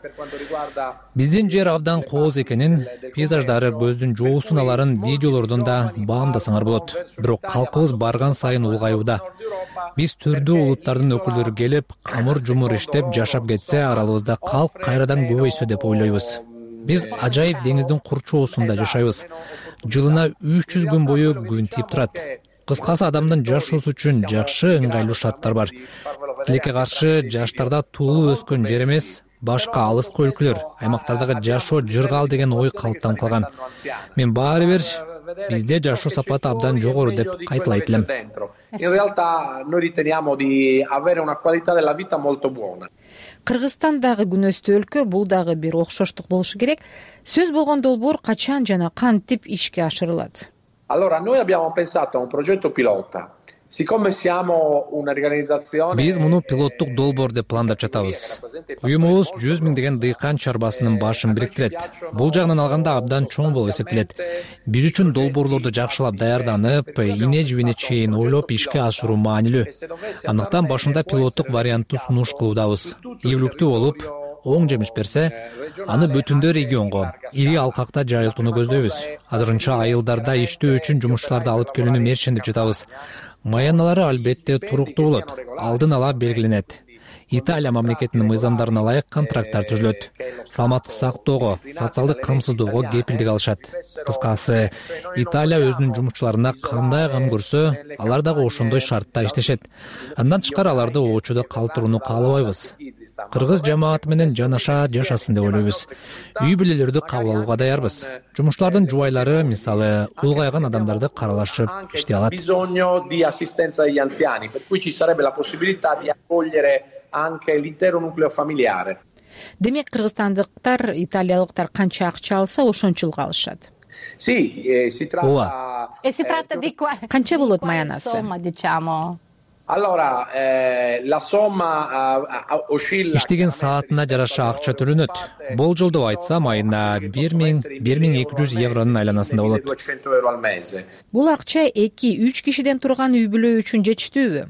Биздин жер абдан кооз экенин, пейзаждары, көздүн жоосуналарын видеолордон да баамдасаңар болот. Бирок калкыбыз барган сайын улгаюуда. Биз түрдүү улуттардын өкүлдөрү келип, камыр жумур иштеп жашап кетсе, аралыбызда калк кайрадан көбөйсө деп ойлойбуз. Биз ажайып деңиздин курчоосунда жашайбыз. Жылына үч жүз күн бою күн тийип турат. Кыскасы, адамдын жашоосу үчүн жакшы ыңгайлуу шарттар бар. Тилекке каршы, жаштарда туулуп өскөн жер эмес, башка алыскы өлкөлөр, аймактардагы жашоо жыргал деген ой калыптанып калган. Мен баары бир бизде жашоо сапаты абдан жогору деп кайталайт элем. In realtà noi riteniamo di avere una qualità della vita molto buona. Кыргызстан дагы күнөстүү өлкө, бул дагы бир окшоштук болушу керек. Сөз болгон долбоор качан жана кантип ишке ашырылат? Allora, noi abbiamo pensato a un progetto pilota. Siccome siamo un'organizzazione Биз муну пилоттук долбоор деп пландап жатабыз. Уюмубуз жүз миңдеген дыйкан чарбасынын башын бириктирет. Бул жагынан алганда абдан чоң болуп эсептелет. Биз үчүн долбоорлорду жакшылап даярданып, ине жибине чейин ойлоп ишке ашыруу маанилүү. Андыктан башында пилоттук вариантты сунуш кылуудабыз. Ийгиликтүү болуп, оң жемиш берсе, аны бүтүндө регионго, ири алкакта жайылтууну көздөйбүз. Азырынча айылдарда иштөө үчүн жумушчуларды алып келүүнү мерчендеп жатабыз. Маяналары албетте туруктуу болот, алдын ала белгиленет. Италия мамлекетинин мыйзамдарына ылайык контракттар түзүлөт. Саламаттык сактоого, социалдык камсыздоого кепилдик алышат. Кыскасы, Италия өзүнүн жумушчуларына кандай кам көрсө, алар дагы ошондой шартта иштешет. Андан тышкары аларды оочудо калтырууну каалабайбыз. Кыргыз жамааты менен жанаша жашасын деп ойлойбуз. Үй бүлөлөрдү кабыл алууга даярбыз. Жумушчулардын жубайлары, мисалы, улгайган адамдарды каралашып иштей алат. Bisogno di assistenza agli anziani, per cui ci sarebbe la possibilità di accogliere anche l'intero nucleo familiare. Демек, кыргызстандыктар италиялыктар канча акча алса, ошончулук алышат. Sì, eh, si tratta E si tratta di qua. Канча болот маянасы? Insomma, diciamo. Allora, eh, la somma uh, oscilla. Иштеген саатына жараша акча төлөнөт. Болжолдоп айтсам, айына бир миң бир миң эки жүз евронун айланасында болот. duecento euro al mese. Бул акча эки үч кишиден турган үй бүлө үчүн жетиштүүбү?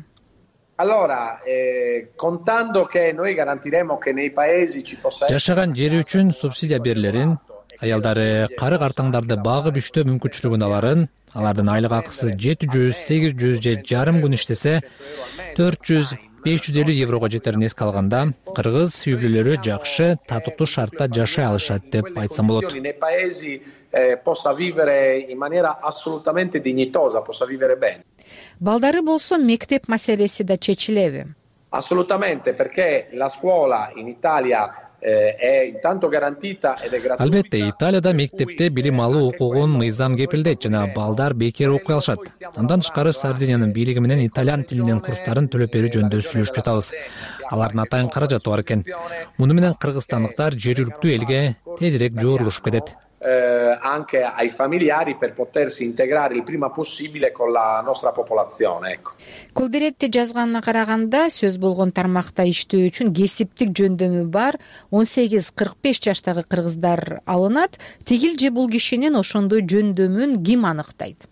Allora, eh, contando che noi garantiremo che nei paesi ci possa essere Жашаган жери үчүн субсидия берилерин, аялдары кары картаңдарды багып иштөө мүмкүнчүлүгүн аларын, алардын айлык акысы жети жүз, сегиз жүз же жарым күн иштесе төрт жүз, беш жүз элүү еврого жетерин эске алганда, кыргыз үй бүлөлөрү жакшы, татыктуу шартта жашай алышат деп айтсам болот. nei paesi eh, possa vivere in maniera assolutamente dignitosa, possa vivere bene. Балдары болсо мектеп маселеси да чечилеби? Assolutamente, perché la scuola in Italia eh, è intanto garantita ed è gratuita. Албетте, Италияда мектепте билим алуу укугун мыйзам кепилдейт жана балдар бекер окуй алышат. Андан тышкары Сардиниянын бийлиги менен итальян тилинен курстарын төлөп берүү жөнүндө сүйлөшүп жатабыз. Алардын атайын каражаты бар экен. Муну менен кыргызстандыктар жергиликтүү элге тезирээк жорулушуп кетет. Eh, anche ai familiari per potersi integrare il prima possibile con la nostra popolazione, ecco. Колдеретте жазганына караганда, сөз болгон тармакта иштөө үчүн кесиптик жөндөмү бар он сегиз кырк беш жаштагы кыргыздар алынат. Тигил же бул кишинин ошондой жөндөмүн ким аныктайт?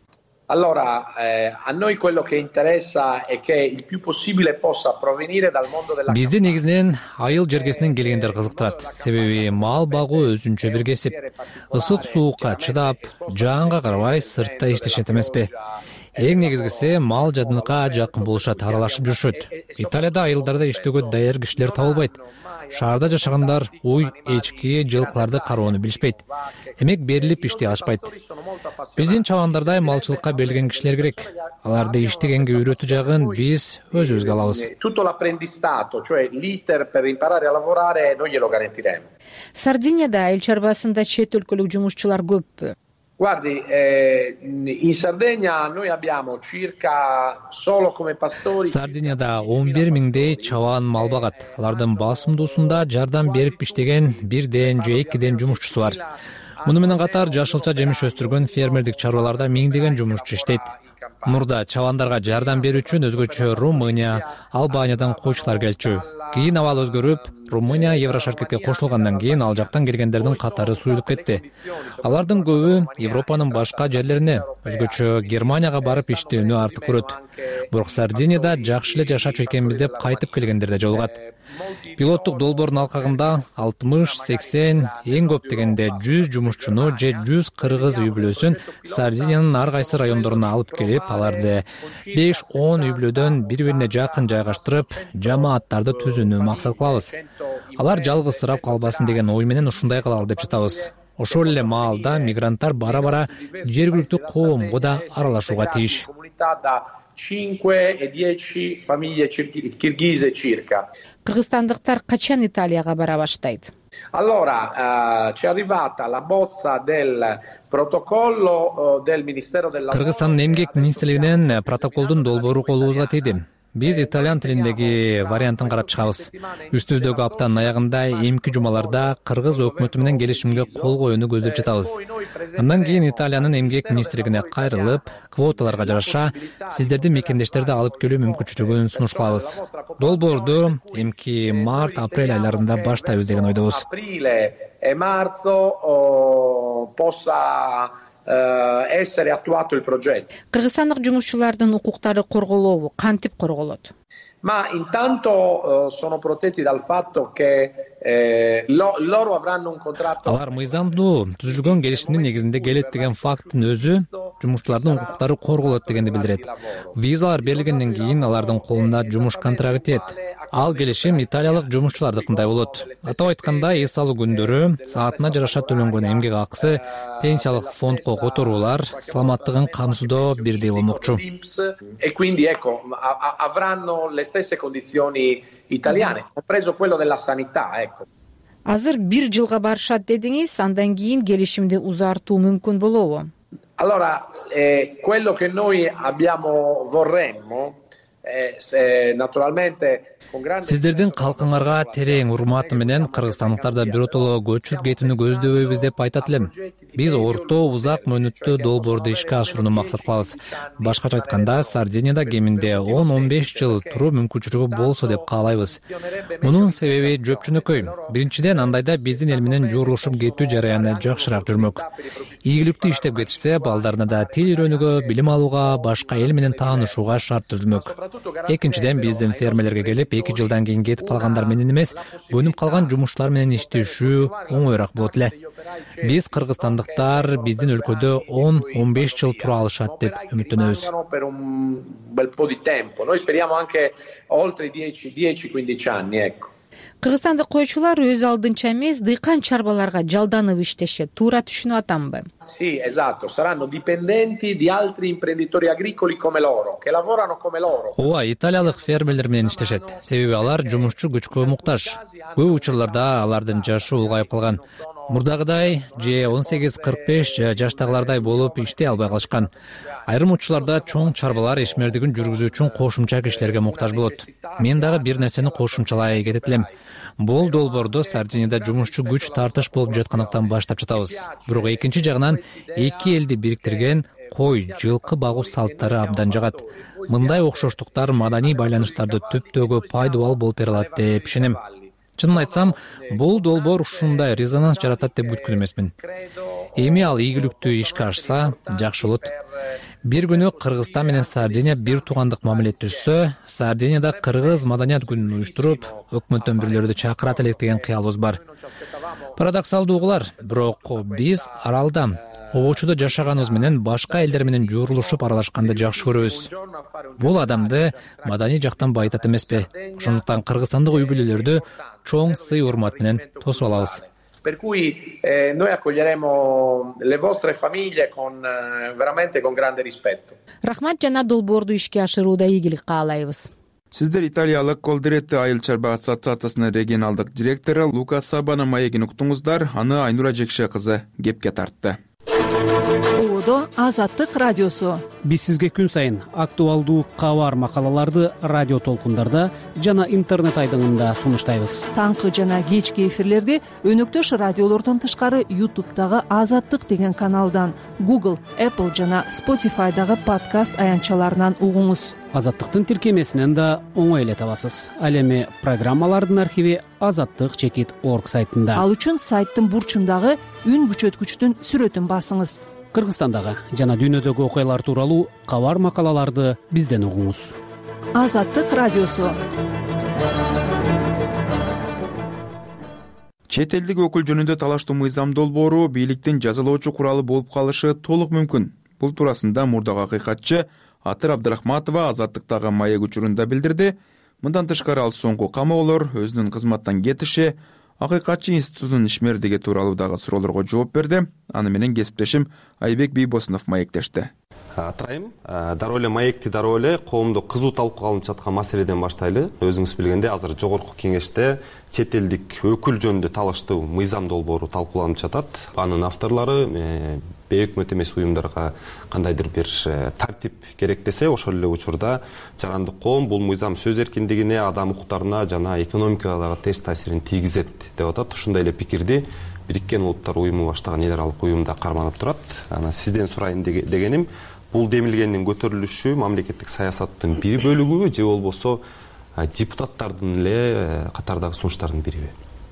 Allora, eh, a noi quello che interessa è che il più possibile possa provenire dal mondo della Бизди негизинен айыл жергесинен келгендер кызыктырат. Себеби мал багуу өзүнчө бир кесип. Ысык суукка чыдап, жаанга карабай сыртта иштешет эмеспи? Эң негизгиси мал жадыныкка жакын болушат, аралашып жүрүшөт. Италияда айылдарда иштөөгө даяр кишилер табылбайт. Шаарда жашагандар уй, эчки, жылкыларды кароону билишпейт. Демек берилип иштей алышпайт. Биздин чабандардай малчылыкка берилген кишилер керек. Аларды иштегенге үйрөтүү жагын биз өзүбүзгө алабыз. Tutto l'apprendistato, cioè l'iter per imparare a lavorare, noi glielo garantiremo. Сардинияда айыл чарбасында чет өлкөлүк жумушчулар көппү? Guardi, eh, in Sardegna noi abbiamo circa solo come pastori. Сардинияда он бир миңдей чабан мал багат. Алардын басымдуусунда жардам берип иштеген бирден же экиден жумушчусу бар. Муну менен катар жашылча жемиш өстүргөн фермердик чарбаларда миңдеген жумушчу иштейт. Мурда чабандарга жардам берүү үчүн өзгөчө Румыния, Албаниядан койчулар келчү. Кийин абал өзгөрүп, Румыния Еврошаркетке кошулгандан кийин ал жактан келгендердин катары суюлуп кетти. Алардын көбү Европанын башка жерлерине, өзгөчө Германияга барып иштөөнү артык көрөт. Бирок Сардинияда жакшы эле жашачу экенбиз деп кайтып келгендер да жолугат. Пилоттук долбоордун алкагында алтымыш сексен, эң көп дегенде жүз жумушчуну же жүз кыргыз үй бүлөсүн Сардиниянын ар кайсы райондоруна алып келип, аларды беш он үй бүлөдөн бири-бирине жакын жайгаштырып, жамааттарды түзүүнү максат кылабыз. Алар жалгызсырап калбасын деген ой менен ушундай кылалы деп жатабыз. Ошол эле маалда мигранттар бара-бара жергиликтүү коомго да аралашууга тийиш. cinque e dieci famiglie kirghise circa. Кыргызстандыктар качан Италияга бара баштайт? Allora, uh, ci è arrivata la bozza del protocollo uh, del Ministero della Кыргызстандын эмгек министрлигинен протоколдун долбоору колубузга тийди. Биз итальян тилиндеги вариантын карап чыгабыз. Үстүбүздөгү аптанын аягында эмки жумаларда кыргыз өкмөтү менен келишимге кол коюуну көздөп жатабыз. Андан кийин Италиянын эмгек министрлигине кайрылып, квоталарга жараша сиздердин мекендештерди алып келүү мүмкүнчүлүгүн сунуш кылабыз. Долбоорду эмки март, апрель айларында баштайбыз деген ойдобуз. Aprile e marzo possa essere attuato il progetto. Кыргызстандык жумушчулардын укуктары корголобу кантип корголот? Ma intanto uh, sono protetti dal fatto che eh, lo, loro avranno un contratto. Алар мыйзамдуу түзүлгөн келишимдин негизинде келет деген факттын өзү жумушчулардын укуктары корголот дегенди билдирет. Визалар берилгенден кийин алардын колунда жумуш контракты тиет. Ал келишим италиялык жумушчулардыкындай болот. Атап айтканда, эс алуу күндөрү саатына жараша төлөнгөн эмгек акысы, пенсиялык фондко которуулар, саламаттыгын камсыздоо бирдей болмокчу. E quindi ecco avranno le stesse condizioni italiane, compreso quello della sanità, ecco. Азыр бир жылга барышат дедиңиз, андан кийин келишимди узартуу мүмкүн болобу? Allora, eh, quello che noi abbiamo vorremmo eh, se, naturalmente Сиздердин калкыңарга терең урматы менен кыргызстандыктарда биротоло көчүп кетүүнү көздөбөйбүз деп айтат элем. Биз орто, узак мөөнөттүү долбоорду ишке ашырууну максат кылабыз. Башкача айтканда, Сардинияда кеминде он он беш жыл туруу мүмкүнчүлүгү болсо деп каалайбыз. Мунун себеби жөпчүнөкөй. Биринчиден, андайда биздин эл менен жуурушуп кетүү жараяны жакшыраак жүрмөк. Ийгиликтүү иштеп кетишсе, балдарына да тил үйрөнүүгө, билим алууга, башка эл менен таанышууга шарт түзүлмөк. Экинчиден, биздин фермерлерге келип эки жылдан кийин кетип калгандар менен эмес, көнүп калган жумушчулар менен иштешүү оңоюраак болот эле. Биз кыргызстандыктар биздин өлкөдө он он беш жыл тура алышат деп үмүттөнөбүз. Noi speriamo anche oltre dieci quindici anni, ecco. Кыргызстандык койчулар өз алдынча эмес, дыйкан чарбаларга жалданып иштешет. Туура түшүнүп атамбы? Sì, esatto, saranno dipendenti di altri imprenditori agricoli come loro, che lavorano come loro. Ооба, италиялык фермерлер менен иштешет. Себеби алар жумушчу күчкө муктаж. Көп учурларда алардын жашы улгайып калган. Мурдагыдай же он сегиз кырк беш жаштагылардай болуп иштей албай калышкан. Айрым учурларда чоң чарбалар ишмердигин жүргүзүү үчүн кошумча кишилерге муктаж болот. Мен дагы бир нерсени кошумчалай кетет элем. Бул долбоордо Сардинияда жумушчу күч тартыш болуп жаткандыктан баштап жатабыз. Бирок экинчи жагынан эки элди бириктирген кой, жылкы багуу салттары абдан жагат. Мындай окшоштуктар маданий байланыштарды түптөгө пайдалуу болуп бере алат деп ишенем. Чынын айтсам, бул долбоор ушундай резонанс жаратат деп бүткүл эмесмин. Эми ал ийгиликтүү ишке ашса, жакшы болот. Бир күнү Кыргызстан менен Сардиния бир туугандык мамиле түзсө, Сардинияда кыргыз маданият күнүн уюштуруп, өкмөттөн бирлерди чакырат элек деген кыялыбыз бар. Парадоксалдуу угулар, бирок биз аралда обочудо жашаганыбыз менен башка элдер менен жуурулушуп аралашканды жакшы көрөбүз. Бул адамды маданий жактан байытат эмеспи? Ошондуктан кыргызстандык үй бүлөлөрдү чоң сый урмат менен тосуп алабыз. Per cui eh, noi accoglieremo le vostre famiglie con eh, veramente con grande rispetto. Рахмат жана долбоорду ишке ашырууда ийгилик каалайбыз. Сиздер италиялык Колдиретти айыл чарба ассоциациясынын регионалдык директору Лука Сабанын маегин уктуңуздар, аны Айнура Жекше кызы кепке тартты. Оодо Азаттык радиосу. Биз сизге күн сайын актуалдуу кабар макалаларды радио толкундарда жана интернет айдыңында сунуштайбыз. Таңкы жана кечки эфирлерди өнөктөш радиолордон тышкары ютубтагы Азаттык деген каналдан, Google, Apple жана Spotify'дагы подкаст аянтчаларынан угуңуз. Азаттыктын тиркемесинен да оңой эле табасыз. Ал эми программалардын архиви азаттык чекит орг сайтында. Ал үчүн сайттын бурчундагы үн күчөткүчтүн сүрөтүн басыңыз. Кыргызстандагы жана дүйнөдөгү окуялар тууралуу кабар макалаларды бизден угуңуз. Азаттык радиосу. Чет элдик өкүл жөнүндө талаштуу мыйзам долбоору бийликтин жазалоочу куралы болуп калышы толук мүмкүн. Бул туурасында мурдагы акыйкатчы Атыр Абдрахматова Азаттыктагы маек учурунда билдирди. Мындан тышкары ал соңку камоолор, өзүнүн кызматтан кетиши, акыйкатчы институтунун ишмердиги тууралуу дагы суроолорго жооп берди. Аны менен кесиптешим Айбек Бийбосунов маектешти. Атырайым, дароо эле маекти дароо эле коомдо кызуу талкууланып жаткан маселеден баштайлы. Өзүңүз билгендей, азыр жогорку кеңеште чет элдик өкүл жөнүндө талаштуу мыйзам долбоору талкууланып жатат. Анын авторлору бейөкмөт эмес уюмдарга кандайдыр бир тартип керек десе, ошол эле учурда жарандык коом бул мыйзам сөз эркиндигине, адам укуктарына жана экономикага дагы терс таасирин тийгизет деп атат. Ушундай эле пикирди Бириккен Улуттар уюму баштаган эл аралык уюмда карманып турат. Анан сизден сурайын дегеним, бул демилгендин көтөрүлүшү мамлекеттик саясаттын бир бөлүгүбү же болбосо депутаттардын эле катардагы сунуштардын бириби?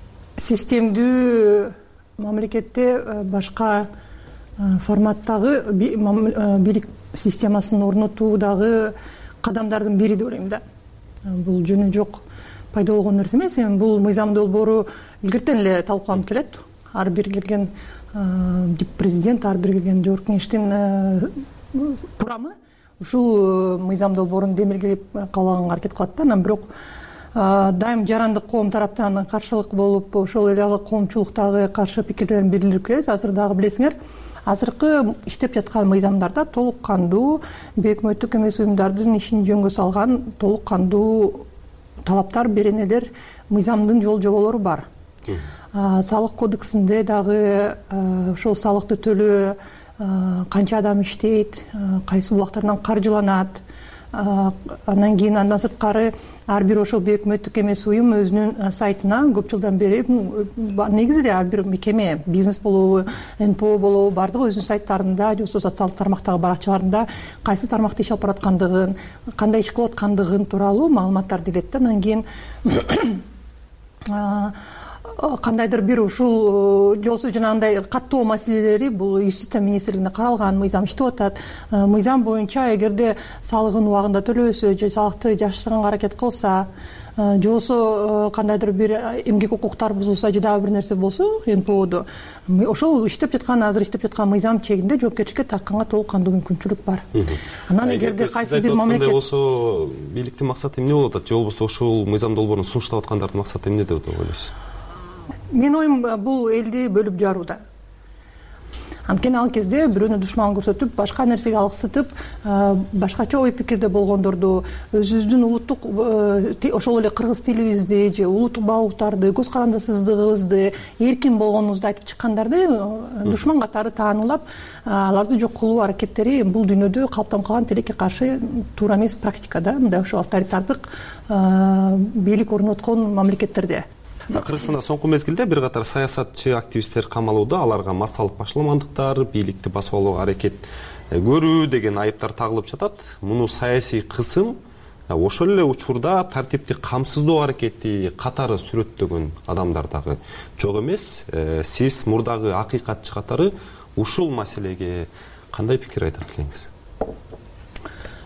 Системдүү мамлекетте башка форматтагы бийлик системасын орнотуудагы кадамдардын бири деп ойлойм да. Бул жөнү жок пайда болгон нерсе эмес. Эми бул мыйзам долбоору илгертен эле талкууланып келет. Ар бир келген президент, ар бир келген жогорку кеңештин курамы ушул мыйзам долбоорун демилгелеп кабыл аракет кылат да. Анан бирок дайым жарандык коом тараптан каршылык болуп, ошол эле коомчулуктагы каршы пикирлерин билдирип келет. Азыр дагы билесиңер, азыркы иштеп жаткан мыйзамдарда толук кандуу бейөкмөттүк эмес уюмдардын ишин жөнгө салган толук кандуу талаптар, беренелер, мыйзамдын жол жоболору бар. Салык кодексинде дагы ошол салыкты төлөө, канча адам иштейт, кайсы булактардан каржыланат, анан кийин андан сырткары ар бир ошол бейөкмөттүк эмес уюм өзүнүн сайтына көп жылдан бери негизи эле ар бир мекеме, бизнес болобу, эн пэ о болобу, бардыгы өзүнүн сайттарында же болбосо социалдык тармактагы баракчаларында кайсы тармакта иш алып бараткандыгын, кандай иш кылып аткандыгын тууралуу маалыматтарды илет да. Анан кийин кандайдыр бир ушул жолсу жанагындай каттоо маселелери бул юстиция министрлигинде каралган, мыйзам иштеп атат. Мыйзам боюнча эгерде салыгын убагында төлөбөсө же салыкты жашырганга аракет кылса, же болбосо кандайдыр бир эмгек укуктар бузулса же дагы бир нерсе болсо эн пэ одо ошол иштеп жаткан азыр иштеп жаткан мыйзам чегинде жоопкерчиликке тартканга толук кандуу мүмкүнчүлүк бар. Анан эгерде кайсы бир мамлекет болсо бийликтин максаты эмне болуп атат же болбосо ушул мыйзам долбоорун сунуштап аткандардын максаты эмне деп ойлойсуз? Мен оюм бул элди бөлүп жарууда. Анткени ал кезде бирөөнү душман көрсөтүп, башка нерсеге алгысытып, башкача ой пикирде болгондорду, өзүбүздүн улуттук ошол эле кыргыз тилибизди же улуттук баалуулуктарды, көз карандысыздыгыбызды, эркин болгонубузду айтып чыккандарды душман катары таануулап, аларды жок кылуу аракеттери бул дүйнөдө калыптанып калган тилекке каршы туура эмес практика да, мындай ошо авторитардык бийлик орноткон мамлекеттерде. Кыргызстанда соңку мезгилде бир катар саясатчы активисттер камалууда, аларга массалык башаламандыктар, бийликти басып алууга аракет көрүү деген айыптар тагылып жатат. Муну саясий кысым ошол эле учурда тартипти камсыздоо аракети катары сүрөттөгөн адамдар дагы жок эмес. Сиз мурдагы акыйкатчы катары ушул маселеге кандай пикир айтат элеңиз?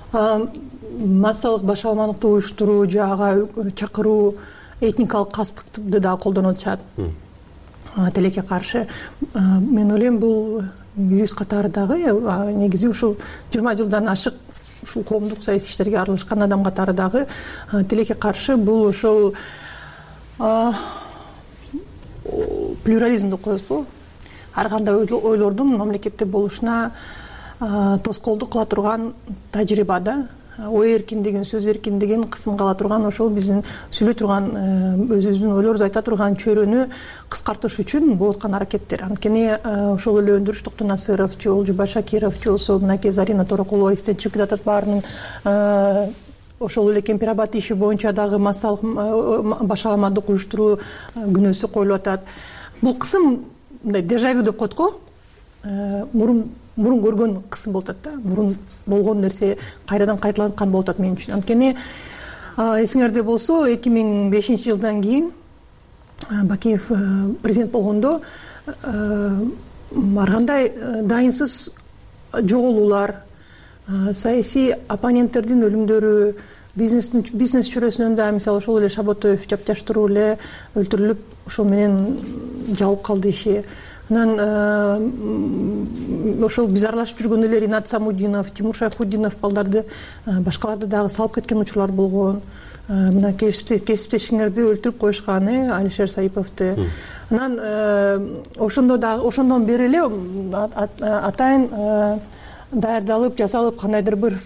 массалык баш алмандыкты уюштуруу же ага чакыруу этникалык кастыкты дагы колдонуп атышат тилекке каршы. Мен ойлойм бул юрист катары дагы негизи ушул жыйырма жылдан ашык ушул коомдук саясий иштерге аралашкан адам катары дагы тилекке каршы бул ошол плюрализм деп коебузбу, ар кандай ойлордун мамлекетте болушуна тоскоолдук кыла турган тажрыйба да. Ой эркиндигин, сөз эркиндигин кысымга ала турган, ошол биздин сүйлөй турган, өзүбүздүн ойлорубузду айта турган чөйрөнү кыскартыш үчүн болуп аткан аракеттер. Анткени ошол эле өндүрүш Токтонасыров же Олжубай Шакиров же болбосо мынакей Зарина Торокулова эстен чыгып кетип баарынын ошол эле Кемпир Абад иши боюнча дагы массалык башаламандык уюштуруу күнөөсү коюлуп атат. Бул кысым мындай дежавю деп коет го. Мурун мурун көргөн кысым болуп атат да. Мурун болгон нерсе кайрадан кайталанткан болуп атат мен үчүн. Анткени эсиңерде болсо эки миң бешинчи жылдан кийин Бакиев президент болгондо ар кандай дайынсыз жоголуулар, саясий оппоненттердин өлүмдөрү, бизнестин бизнес чөйрөсүнөн да мисалы ошол эле Шаботоев жапташтыруу эле өлтүрүлүп, ошол менен жабылып калды иши. Анан ошол биз аралашып жүргөн эле Ринат Самудинов, Тимур Шайхуддинов балдарды, башкаларды дагы салып кеткен учурлар болгон. Мына кесиптешиңерди өлтүрүп коюшкан, Алишер Саиповду. Анан ошондо дагы ошондон бери эле атайын даярдалып, жасалып кандайдыр бир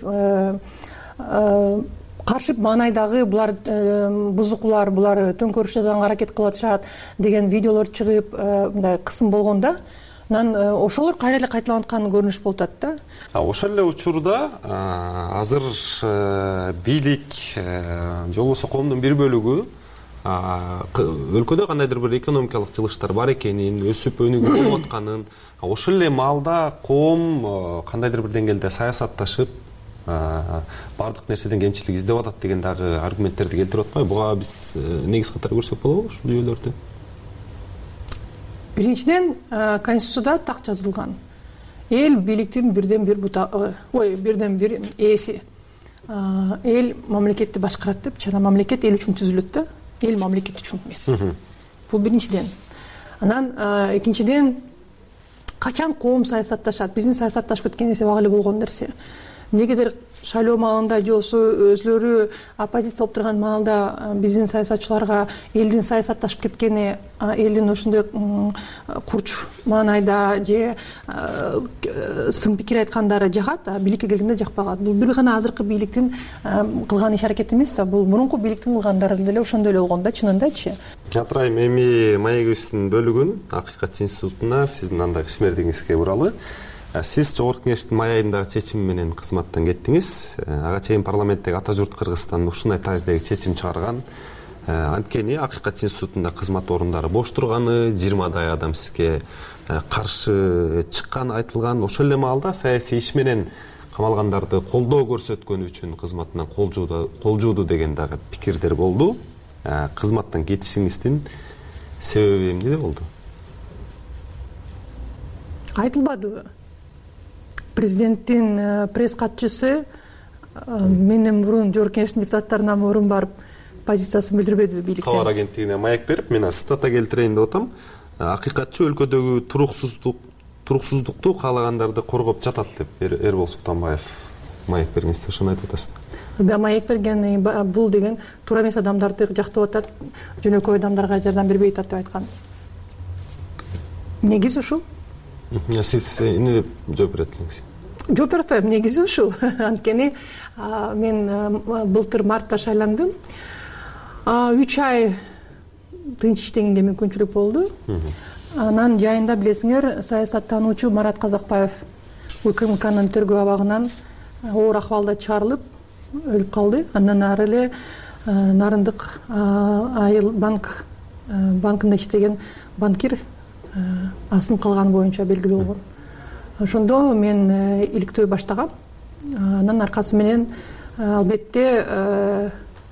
каршы маанайдагы булар бузукулар, булар төңкөрүш жасаганга аракет кылып атышат деген видеолор чыгып, мындай кысым болгондо, анан ошолор кайра эле кайталанткан көрүнүш болуп атат да. Ошол эле учурда азыр бийлик же болбосо коомдун бир бөлүгү өлкөдө кандайдыр бир экономикалык жылыштар бар экенин, өсүп өнүгүп болуп атканын, ошол эле маалда коом кандайдыр бир деңгээлде саясатташып, бардык нерседен кемчилик издеп атат деген дагы аргументтерди келтирип атпайбы? Буга биз негиз катары көрсөк болобу ушул жүйөлөрдү? Биринчиден, Конституцияда так жазылган. Эл бийликтин бирден бир бутагы, ой, бирден бир ээси. Эл мамлекетти башкарат деп, жана мамлекет эл үчүн түзүлөт да. Эл мамлекет үчүн эмес. Бул биринчиден. Анан экинчиден, качан коом саясатташат? Биздин саясатташып кеткен эсеп ага эле болгон нерсе. Негедир шайлоо маалында же болбосо өзлөрү оппозиция болуп турган маалда биздин саясатчыларга элдин саясатташып кеткени, элдин ошондой курч маанайда же сын пикир айткандары жагат, а бийликке келгенде жакпагат. Бул бир гана азыркы бийликтин кылган иш аракети эмес да, бул мурунку бийликтин кылгандары деле ошондой эле болгон да, чынындачы. Атырайым, эми маегибиздин бөлүгүн Акыйкат институтуна сиздин андай ишмердигиңизге буралы. Сиз Жогорку Кеңештин май айындагы чечими менен кызматтан кеттиңиз. Ага чейин парламенттеги Ата журт Кыргызстан ушундай тариздеги чечим чыгарган. Анткени Акыйкат институтунда кызмат орундары бош турганы, жыйырмадай адам сизге каршы чыккан айтылган. Ошол эле маалда саясий иш менен камалгандарды колдоо көрсөткөн үчүн кызматынан кол жууду деген дагы пикирлер болду. Кызматтан кетишиңиздин себеби эмнеде болду? Айтылбады. Президенттин пресс катчысы менден мурун Жогорку Кеңештин депутаттарынан мурун барып позициясын билдирбедиби бийликте? Кабар агенттигине маек берип, мен цитата келтирейин деп атам. Акыйкатчы өлкөдөгү туруксуздук туруксуздукту каалагандарды коргоп жатат деп Эрбол Султанбаев маек бергенсиз, ошону айтып атасыз. Да, маек берген бул деген туура эмес адамдарды жактап атат, жөнөкөй адамдарга жардам бербейт деп айткан. Негизи ушул. Сиз эмне деп жооп берет элеңиз? Жооп бере атпайм, негизи ушул. Анткени мен былтыр мартта шайландым. үч ай тынч иштегенге мүмкүнчүлүк болду. Анан жайында билесиңер, саясаттануучу Марат Казакбаев УКМКнын тергөө абагынан оор акыбалда чыгарылып, өлүп калды. Андан ары эле Нарындык айыл банк банкында иштеген банкир асын калган боюнча белгилүү болгон. Ошондо мен иликтөө баштагам. Анан аркасы менен албетте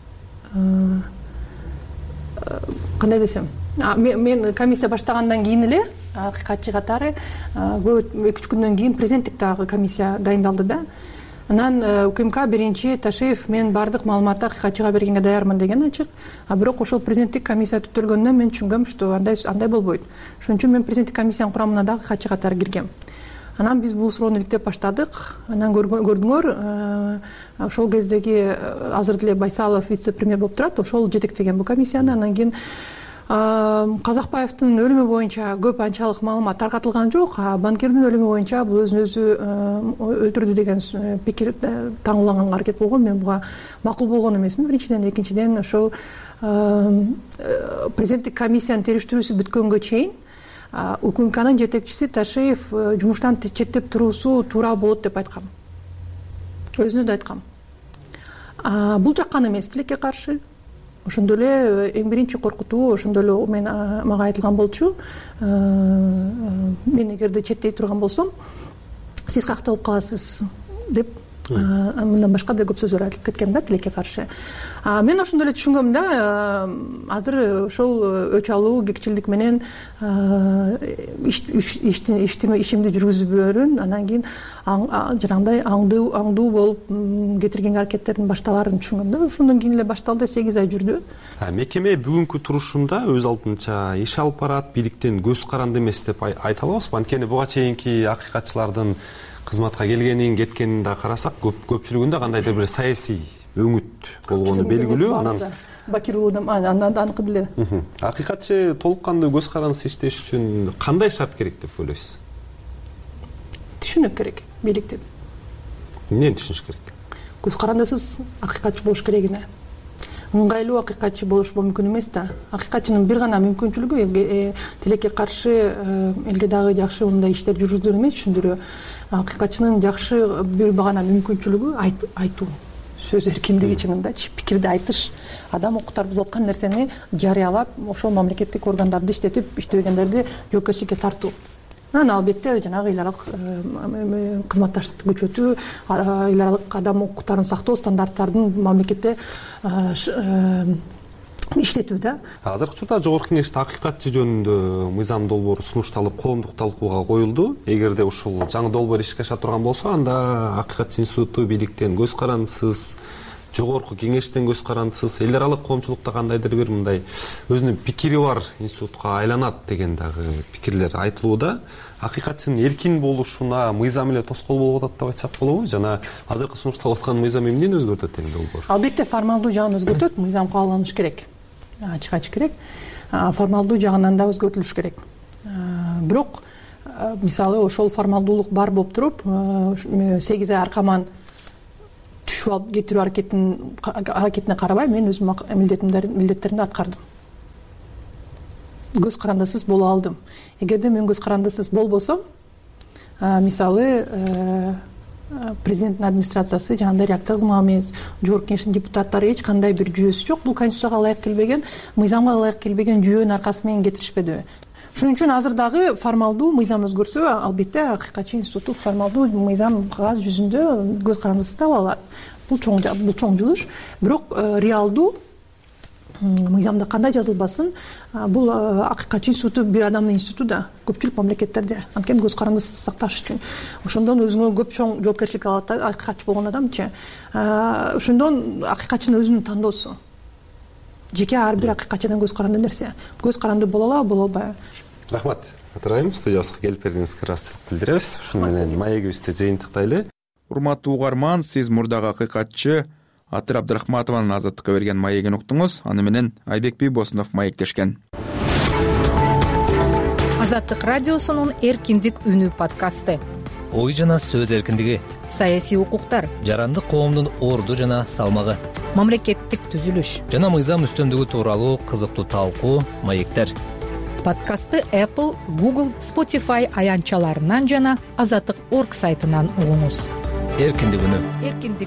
кандай десем, мен комиссия баштагандан кийин эле акыйкатчы катары эки үч күндөн кийин президенттик дагы комиссия дайындалды да. анан укмк биринчи Ташиев мен баардык маалыматты акыйкатчыга бергенге даярмын деген ачык. А бирок ошол президенттик комиссия түптөлгөндөн мен түшүнгөм, что андай андай болбойт. Ошон үчүн мен президенттик комиссиянын курамына дагы акыйкатчы катары киргем. Анан биз бул суроону иликтеп баштадык. Анан көрдүңөр, ошол кездеги азыр деле Байсалов вице-премьер болуп турат, ошол жетектеген бул комиссияны. Анан кийин Казакбаевдин өлүмү боюнча көп анчалык маалымат таркатылган жок, а банкирдин өлүмү боюнча бул өзүн өзү өлтүрдү деген пикир таңууланганга аракет болгон. Мен буга макул болгон эмесмин биринчиден. Экинчиден, ошол президенттик комиссиянын териштирүүсү бүткөнгө чейин УКМКнын жетекчиси Ташиев жумуштан четтеп туруусу туура болот деп айткам. Өзүнө да айткам. Бул жаккан эмес, тилекке каршы. Ошондо эле эң биринчи коркутуу ошондо эле мен мага айтылган болчу. Мен эгерде четтей турган болсом, сиз каякта болуп каласыз деп, мындан башка да көп сөздөр айтылып кеткен да, тилекке каршы. Мен ошондо эле түшүнгөм да, азыр ошол өч алуу, кекчилдик менен ишимди жүргүзүп берүүн, анан кийин жанагындай аңдуу болуп кетирген аракеттердин башталаарын түшүнгөм да. Ошондон кийин эле башталды, сегиз ай жүрдү. Мекеме бүгүнкү турушунда өз алдынча иш алып барат, бийликтен көз каранды эмес деп айта алабызбы? Анткени буга чейинки акыйкатчылардын кызматка келгенин, кеткенин да карасак, көпчүлүгүндө кандайдыр бир саясий өңүт болгону белгилүү. Анан Бакир уулудан андан аныкы деле. Акыйкатчы толук кандуу көз карандысыз иштеш үчүн кандай шарт керек деп ойлойсуз? Түшүнүк керек бийликтен. Эмнени түшүнүш керек? Көз карандысыз акыйкатчы болуш керек эме. Ыңгайлуу акыйкатчы болуш мүмкүн эмес да. Акыйкатчынын бир гана мүмкүнчүлүгү тилекке каршы элге дагы жакшы мындай иштер жүргүзүү эмес, түшүндүрүү. Акыйкатчынын жакшы бир багана мүмкүнчүлүгү айтуу. Сөз эркиндиги чынындачы, пикирди айтыш, адам укуктар бузуп аткан нерсени жарыялап, ошол мамлекеттик органдарды иштетип, иштебегендерди жоопкерчиликке тартуу. Анан албетте жанагы эл аралык кызматташтыкты күчөтүү, эл аралык адам укуктарын сактоо стандарттарын мамлекетте иштетүү да. Азыркы учурда Жогорку Кеңеште акыйкатчы жөнүндө мыйзам долбоор сунушталып, коомдук талкууга коюлду. Эгерде ушул жаңы долбоор ишке аша турган болсо, анда акыйкатчы институту бийликтен көз карандысыз, Жогорку Кеңештен көз карандысыз, эл аралык коомчулукта кандайдыр бир мындай өзүнүн пикири бар институтка айланат деген дагы пикирлер айтылууда. Акыйкатчынын эркин болушуна мыйзам эле тоскоол болуп атат деп айтсак болобу? Жана азыркы сунушталып аткан мыйзам эмнени өзгөртөт эми долбоор? Албетте формалдуу жагын өзгөртөт, мыйзам кабылданыш керек. Ачык ачык керек. Формалдуу жагынан да өзгөртүлүш керек. Бирок мисалы ошол формалдуулук бар болуп туруп, сегиз ай аркаман түшүп алып кетирүү аракетине карабай мен өзүм милдеттеримди аткардым. Көз карандысыз боло алдым. Эгерде мен көз карандысыз болбосом, мисалы президенттин администрациясы жанагындай реакция кылмак эмес, Жогорку Кеңештин депутаттары эч кандай бир жүйөсү жок, бул конституцияга ылайык келбеген, мыйзамга ылайык келбеген жүйөнүн аркасы менен кетиришпеди. Ошон үчүн азыр дагы формалдуу мыйзам өзгөрсө, албетте акыйкатчы институту формалдуу мыйзам кагаз жүзүндө көз карандысыз таба алат. Бул чоң бул чоң жылыш. Бирок реалдуу мыйзамда кандай жазылбасын, бул акыйкатчы институту бир адамдын институту да көпчүлүк мамлекеттерде. Анткени көз карандысыз сакташ үчүн. Ошондон өзүңө көп чоң жоопкерчилик алат акыйкатчы болгон адамчы. Ошондон акыйкатчынын өзүнүн тандоосу. Жеке ар бир акыйкатчыдан көз каранды нерсе. Көз каранды боло алабы, боло албайбы? Рахмат. Атырайым, студиябызга келип бергениңизге ыраазычылык билдиребиз. Ушуну менен маегибизди жыйынтыктайлы. Урматтуу угарман, сиз мурдагы акыйкатчы Атыр Абдрахматованын Азаттыкка берген маегин уктуңуз. Аны менен Айбек Бийбосунов маектешкен. Азаттык радиосунун Эркиндик үнү подкасты. Ой жана сөз эркиндиги, саясий укуктар, жарандык коомдун орду жана салмагы, мамлекеттик түзүлүш жана мыйзам үстөмдүгү тууралуу кызыктуу талкуу, маектер. Подкастты Apple, Google, Spotify аянтчаларынан жана азаттык точка орг сайтынан угуңуз. Эркиндик үнү. Эркиндик.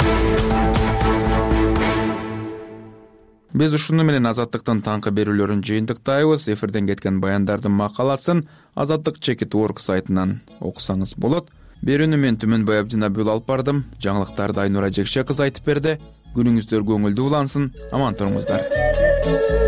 Биз ушуну менен азаттыктын таңкы берүүлөрүн жыйынтыктайбыз. Эфирден кеткен баяндардын макаласын азаттык точка орг сайтынан окусаңыз болот. Берүүнү мен Түмөнбай Абдинабиул алып бардым. Жаңылыктарды Айнура Жекше кызы айтып берди. Күнүңүздөр көңүлдүү улансын. Аман туруңуздар.